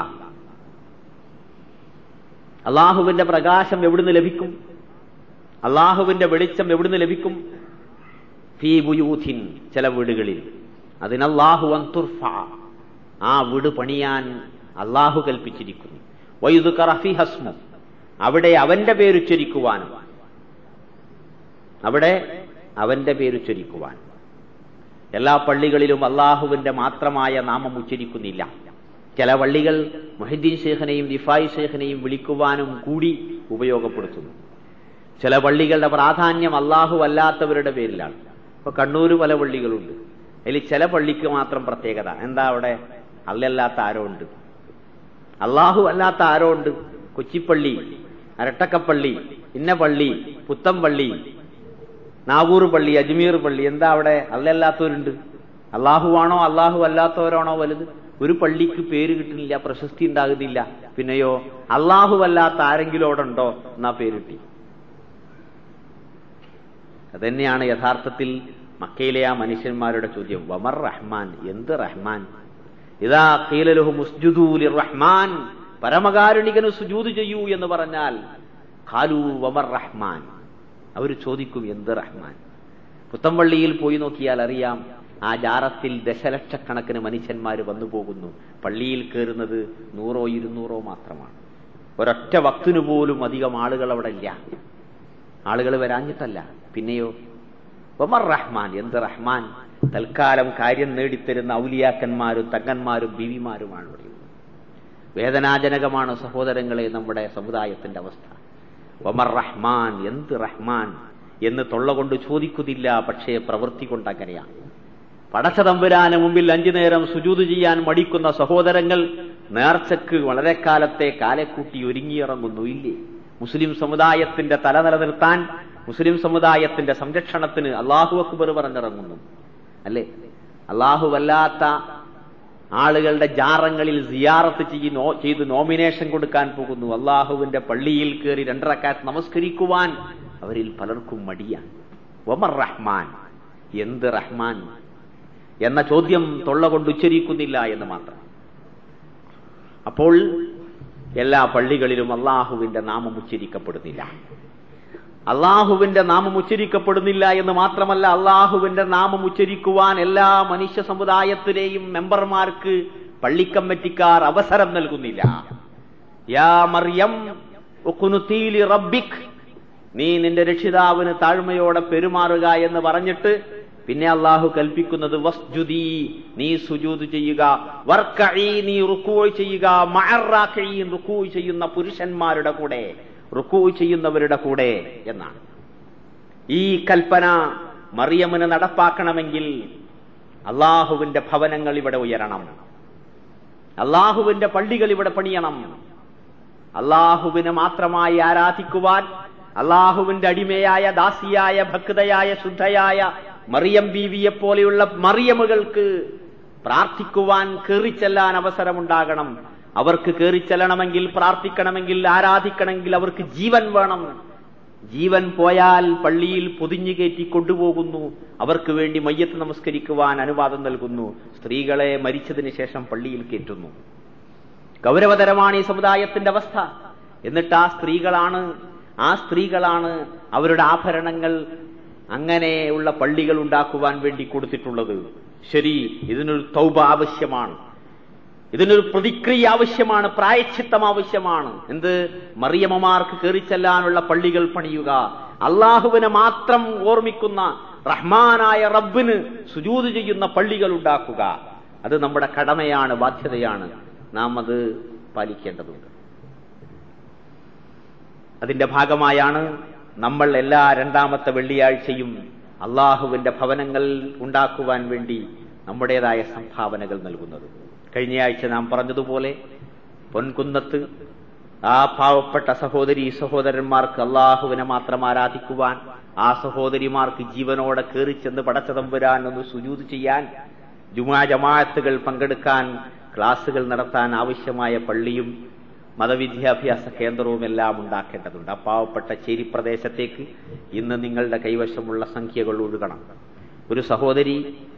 അള്ളാഹുവിന്റെ പ്രകാശം എവിടുന്ന് ലഭിക്കും? അള്ളാഹുവിന്റെ വെളിച്ചം എവിടുന്ന് ലഭിക്കും? ഫീ ബുയൂതിൻ, ചില വീടുകളിൽ. അതിനല്ലാഹു അൻ തുർഫ, ആ വീട് പണിയാൻ അള്ളാഹു കൽപ്പിച്ചിരിക്കുന്നു. വയുദ്കറ ഫീഹ ഇസ്മു, അവിടെ അവന്റെ പേരുച്ചരിക്കുവാനും, അവിടെ അവന്റെ പേരുച്ചരിക്കുവാൻ. എല്ലാ പള്ളികളിലും അള്ളാഹുവിന്റെ മാത്രമായ നാമം ഉച്ചരിക്കുന്നില്ല. ചില പള്ളികൾ മുഹദ്ദീൻ ശൈഖിനെയും ദിഫായി ശൈഖിനെയും വിളിക്കുവാനും കൂടി ഉപയോഗപ്പെടുത്തുന്നു. ചില പള്ളികളുടെ പ്രാധാന്യം അള്ളാഹു അല്ലാത്തവരുടെ പേരിലാണ്. ഇപ്പൊ കണ്ണൂര് പല പള്ളികളുണ്ട്. അതിൽ ചില പള്ളിക്ക് മാത്രം പ്രത്യേകത എന്താ? അവിടെ അല്ലല്ലാത്ത ആരോ ഉണ്ട്, അള്ളാഹു അല്ലാത്ത ആരോ ഉണ്ട്. കൊച്ചിപ്പള്ളി, അരട്ടക്കപ്പള്ളി, ഇന്ന പള്ളി, പുത്തംപള്ളി, നാഗൂർ പള്ളി, അജ്മീർ പള്ളി. എന്താ അവിടെ അല്ലല്ലാത്തവരുണ്ട്? അള്ളാഹുവാണോ അള്ളാഹു അല്ലാത്തവരാണോ വലുത്? ഒരു പള്ളിക്ക് പേര് കിട്ടുന്നില്ല, പ്രശസ്തി ഉണ്ടാകുന്നില്ല. പിന്നെയോ അള്ളാഹു അല്ലാത്ത ആരെങ്കിലും അവിടെ ഉണ്ടോ എന്നാ പേര് കിട്ടി. അതന്നെയാണ് യഥാർത്ഥത്തിൽ മക്കയിലെ ആ മനുഷ്യന്മാരുടെ ചോദ്യം. വമർ റഹ്മാൻ, എന്ത് റഹ്മാൻ? ഇദാ ഖീല ലഹും ഉസ്ജുദൂ ലിർറഹ്മാൻ, പരമകാരുണികന് സുജൂദ് ചെയ്യൂ എന്ന് പറഞ്ഞാൽ ഖാലൂ വമർ റഹ്മാൻ, അവർ ചോദിക്കും എന്ത് റഹ്മാൻ? പുത്തമ്പള്ളിയിൽ പോയി നോക്കിയാൽ അറിയാം, ആ ജാറത്തിൽ ദശലക്ഷക്കണക്കിന് മനുഷ്യന്മാർ വന്നു പോകുന്നു. പള്ളിയിൽ കയറുന്നത് 100 200 മാത്രമാണ്. ഒരൊറ്റ വക്തിനു പോലും അധികം ആളുകൾ അവിടെ ഇല്ല. ആളുകൾ വരാഞ്ഞിട്ടല്ല, പിന്നെയോ വമർ റഹ്മാൻ, എന്ത് റഹ്മാൻ? തൽക്കാലം കാര്യം നേടിത്തരുന്ന ഔലിയാക്കന്മാരും തങ്ങന്മാരും ബീവിമാരുമാണ് പറയുന്നത്. വേദനാജനകമാണ് സഹോദരങ്ങളെ നമ്മുടെ സമുദായത്തിന്റെ അവസ്ഥ. വമർ റഹ്മാൻ, എന്ത് റഹ്മാൻ എന്ന് തൊള്ള കൊണ്ട് ചോദിക്കുന്നില്ല, പക്ഷേ പ്രവൃത്തി കൊണ്ട് അങ്ങനെയാണ്. പടച്ചതമ്പുരാന് മുമ്പിൽ 5 നേരം സുജൂദ് ചെയ്യാൻ മടിക്കുന്ന സഹോദരങ്ങൾ നേർച്ചക്ക് വളരെ കാലത്തെ കാലെക്കൂട്ടി ഒരുങ്ങിയിറങ്ങുന്നു, ഇല്ലേ? മുസ്ലിം സമുദായത്തിന്റെ തല നിലനിർത്താൻ, മുസ്ലിം സമുദായത്തിന്റെ സംരക്ഷണത്തിന് അല്ലാഹു അക്ബർ പറഞ്ഞിറങ്ങുന്നു, അല്ലേ? അല്ലാഹുവല്ലാത്ത ആളുകളുടെ ജാറങ്ങളിൽ സിയാറത്ത് ചെയ്ത് നോമിനേഷൻ കൊടുക്കാൻ പോകുന്നു. അള്ളാഹുവിന്റെ പള്ളിയിൽ കയറി 2 റക്അത്ത് നമസ്കരിക്കുവാൻ അവരിൽ പലർക്കും മടിയാണ്. വമർ റഹ്മാൻ, എന്ത് റഹ്മാൻ എന്ന ചോദ്യം തൊള്ള കൊണ്ട് ഉച്ചരിക്കുന്നില്ല എന്ന് മാത്രം. അപ്പോൾ എല്ലാ പള്ളികളിലും അള്ളാഹുവിന്റെ നാമം ഉച്ചരിക്കപ്പെടുന്നില്ല. അള്ളാഹുവിന്റെ നാമം ഉച്ചരിക്കപ്പെടുന്നില്ല എന്ന് മാത്രമല്ല, അള്ളാഹുവിന്റെ നാമം ഉച്ചരിക്കുവാൻ എല്ലാ മനുഷ്യ സമുദായത്തിലെയും മെമ്പർമാർക്ക് പള്ളിക്കമ്മിറ്റിക്കാർ അവസരം നൽകുന്നില്ല. യാ മറിയം ഉഖ്നുതി ലിറബ്ബിക് നീ നിന്റെ രക്ഷിതാവിന് താഴ്മയോടെ പെരുമാറുക എന്ന് പറഞ്ഞിട്ട് പിന്നെ അള്ളാഹു കൽപ്പിക്കുന്നത് വസ്ജുദി, നീ സുജൂദ് ചെയ്യുക, വർക്കഈ, നീ റുക്കൂ ചെയ്യുക, മഅറാഖഈൻ, റുക്കൂ ചെയ്യുന്ന പുരുഷന്മാരുടെ കൂടെ, റുക്കൂ ചെയ്യുന്നവരുടെ കൂടെ എന്നാണ്. ഈ കൽപ്പന മറിയമിന് നടപ്പാക്കണമെങ്കിൽ അള്ളാഹുവിന്റെ ഭവനങ്ങൾ ഇവിടെ ഉയരണം, അള്ളാഹുവിന്റെ പള്ളികൾ ഇവിടെ പണിയണം. അള്ളാഹുവിനെ മാത്രമായി ആരാധിക്കുവാൻ, അള്ളാഹുവിന്റെ അടിമയായ ദാസിയായ ഭക്തയായ ശുദ്ധയായ മറിയം ബീവിയെ പോലെയുള്ള മറിയമുകൾക്ക് പ്രാർത്ഥിക്കുവാൻ, കേറിച്ചെല്ലാൻ അവസരമുണ്ടാകണം. അവർക്ക് കേറിച്ചെല്ലണമെങ്കിൽ, പ്രാർത്ഥിക്കണമെങ്കിൽ, ആരാധിക്കണമെങ്കിൽ അവർക്ക് ജീവൻ വേണം. ജീവൻ പോയാൽ പള്ളിയിൽ പൊതിഞ്ഞു കയറ്റി കൊണ്ടുപോകുന്നു. അവർക്ക് വേണ്ടി മയ്യത്ത് നമസ്കരിക്കുവാൻ അനുവാദം നൽകുന്നു. സ്ത്രീകളെ മരിച്ചതിന് ശേഷം പള്ളിയിൽ കയറ്റുന്നു. ഗൗരവതരമാണ് ഈ സമുദായത്തിന്റെ അവസ്ഥ. എന്നിട്ട് ആ സ്ത്രീകളാണ് അവരുടെ ആഭരണങ്ങൾ അങ്ങനെയുള്ള പള്ളികൾ ഉണ്ടാക്കുവാൻ വേണ്ടി കൊടുത്തിട്ടുള്ളത്. ശരി, ഇതിനൊരു തൗബ ആവശ്യമാണ്, ഇതിനൊരു പ്രതിക്രിയ ആവശ്യമാണ്, പ്രായശ്ചിത്തം ആവശ്യമാണ്. എന്ത്? മറിയമ്മമാർക്ക് കയറിച്ചെല്ലാനുള്ള പള്ളികൾ പണിയുക, അള്ളാഹുവിനെ മാത്രം ഓർമ്മിക്കുന്ന റഹ്മാനായ റബ്ബിന് സുജൂദ് ചെയ്യുന്ന പള്ളികൾ ഉണ്ടാക്കുക. അത് നമ്മുടെ കടമയാണ്, ബാധ്യതയാണ്. നാം അത് പാലിക്കേണ്ടതുണ്ട്. അതിന്റെ ഭാഗമായാണ് നമ്മൾ എല്ലാ രണ്ടാമത്തെ വെള്ളിയാഴ്ചയും അള്ളാഹുവിന്റെ ഭവനങ്ങൾ ഉണ്ടാക്കുവാൻ വേണ്ടി നമ്മുടേതായ സംഭാവനകൾ നൽകുന്നത്. കഴിഞ്ഞയാഴ്ച നാം പറഞ്ഞതുപോലെ പൊൻകുന്നത്ത് ആ പാവപ്പെട്ട സഹോദരി സഹോദരന്മാർക്ക് അള്ളാഹുവിനെ മാത്രം ആരാധിക്കുവാൻ, ആ സഹോദരിമാർക്ക് ജീവനോടെ കയറിച്ചെന്ന് പടച്ച തമ്പുരാൻ ഒന്ന് സുജൂദ് ചെയ്യാൻ, ജുമാ ജമാഅത്തുകൾ പങ്കെടുക്കാൻ, ക്ലാസുകൾ നടത്താൻ ആവശ്യമായ പള്ളിയും മതവിദ്യാഭ്യാസ കേന്ദ്രവും എല്ലാം ഉണ്ടാക്കേണ്ടതുണ്ട്. ആ പാവപ്പെട്ട ചേരി പ്രദേശത്തേക്ക് ഇന്ന് നിങ്ങളുടെ കൈവശമുള്ള സംഖ്യകൾ ഒഴുകണം. ഒരു സഹോദരി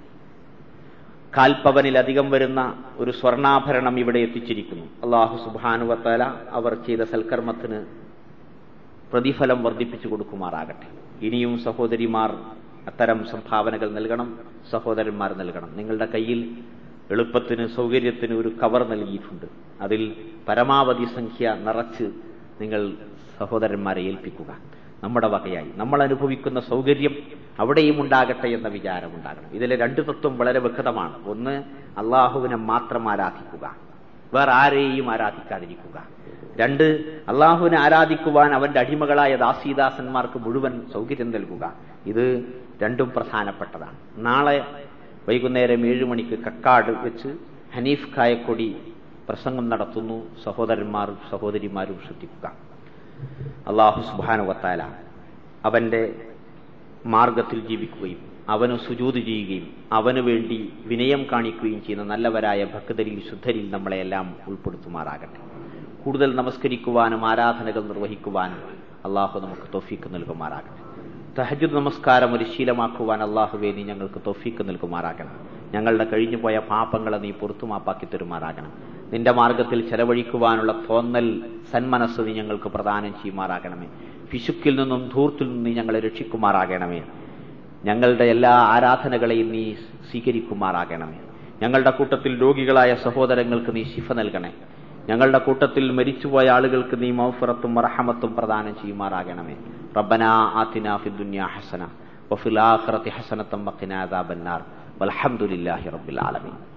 കാൽപ്പവനിലധികം വരുന്ന ഒരു സ്വർണ്ണാഭരണം ഇവിടെ എത്തിച്ചിരിക്കുന്നു. അല്ലാഹു സുബ്ഹാനഹു വ തആല അവർ ചെയ്ത സൽക്കർമ്മത്തിന് പ്രതിഫലം വർദ്ധിപ്പിച്ചു കൊടുക്കുമാറാകട്ടെ. ഇനിയും സഹോദരിമാർ അത്തരം സംഭാവനകൾ നൽകണം, സഹോദരന്മാർ നൽകണം. നിങ്ങളുടെ കയ്യിൽ എളുപ്പത്തിന് സൗകര്യത്തിന് ഒരു കവർ നൽകിയിട്ടുണ്ട്. അതിൽ പരമാവധി സംഖ്യ നിറച്ച് നിങ്ങൾ സഹോദരന്മാരെ ഏൽപ്പിക്കുക. നമ്മുടെ വകയായി നമ്മൾ അനുഭവിക്കുന്ന സൗകര്യം അവിടെയും ഉണ്ടാകട്ടെ എന്ന വിചാരമുണ്ടാകണം. ഇതിലെ രണ്ട് തത്വം വളരെ വ്യക്തമാണ്. ഒന്ന്, അള്ളാഹുവിനെ മാത്രം ആരാധിക്കുക, വേറെ ആരെയും ആരാധിക്കാതിരിക്കുക. രണ്ട്, അള്ളാഹുവിനെ ആരാധിക്കുവാൻ അവന്റെ അടിമകളായ ദാസീദാസന്മാർക്ക് മുഴുവൻ സൗകര്യം നൽകുക. ഇത് രണ്ടും പ്രധാനപ്പെട്ടതാണ്. നാളെ വൈകുന്നേരം 7 മണിക്ക് കക്കാട് വെച്ച് ഹനീഫ് കായക്കൊടി പ്രസംഗം നടത്തുന്നു. സഹോദരന്മാരും സഹോദരിമാരും ശ്രദ്ധിക്കുക. അല്ലാഹു സുബ്ഹാനഹു വ തആല അവന്റെ മാർഗത്തിൽ ജീവിക്കുകയും അവന് സുജൂദ് ചെയ്യുകയും അവന് വേണ്ടി വിനയം കാണിക്കുകയും ചെയ്യുന്ന നല്ലവരായ ഭക്തരിൽ ശുദ്ധരിൽ നമ്മളെല്ലാം ഉൾപ്പെടുത്തുമാറാകട്ടെ. കൂടുതൽ നമസ്കരിക്കുവാനും ആരാധനകൾ നിർവഹിക്കുവാനും അള്ളാഹു നമുക്ക് തൗഫീഖ് നൽകുമാറാകട്ടെ. തഹജ്ജുദ് നമസ്കാരം ഒരു ശീലമാക്കുവാൻ അള്ളാഹുവേ നീ ഞങ്ങൾക്ക് തൗഫീഖ് നൽകുമാറാകണം. ഞങ്ങളുടെ കഴിഞ്ഞുപോയ പാപങ്ങളെ നീ പുറത്തുമാപ്പാക്കി തരുമാറാകണം. നിന്റെ മാർഗത്തിൽ ചെലവഴിക്കുവാനുള്ള തോന്നൽ സന്മനസ് നീ ഞങ്ങൾക്ക് പ്രദാനം ചെയ്യുമാറാകണമേ. പിശുക്കിൽ നിന്നും ധൂർത്തിൽ നിന്നും നീ ഞങ്ങളെ രക്ഷിക്കുമാറാകണമേ. ഞങ്ങളുടെ എല്ലാ ആരാധനകളെയും നീ സ്വീകരിക്കുമാറാകണമേ. ഞങ്ങളുടെ കൂട്ടത്തിൽ രോഗികളായ സഹോദരങ്ങൾക്ക് നീ ശിഫ നൽകണേ. ഞങ്ങളുടെ കൂട്ടത്തിൽ മരിച്ചുപോയ ആളുകൾക്ക് നീ മഗ്ഫിറത്തും റഹമത്തും പ്രദാനം ചെയ്യുമാറാകണമേ. റബ്ബനാ ആതിനാ ഫിദ്ദുനിയാ ഹസന വഫിൽ ആഖിറതി ഹസനതൻ വഖിനാ അദാബന്നാർ വൽഹംദുലില്ലാഹി റബ്ബിൽ ആലമീൻ.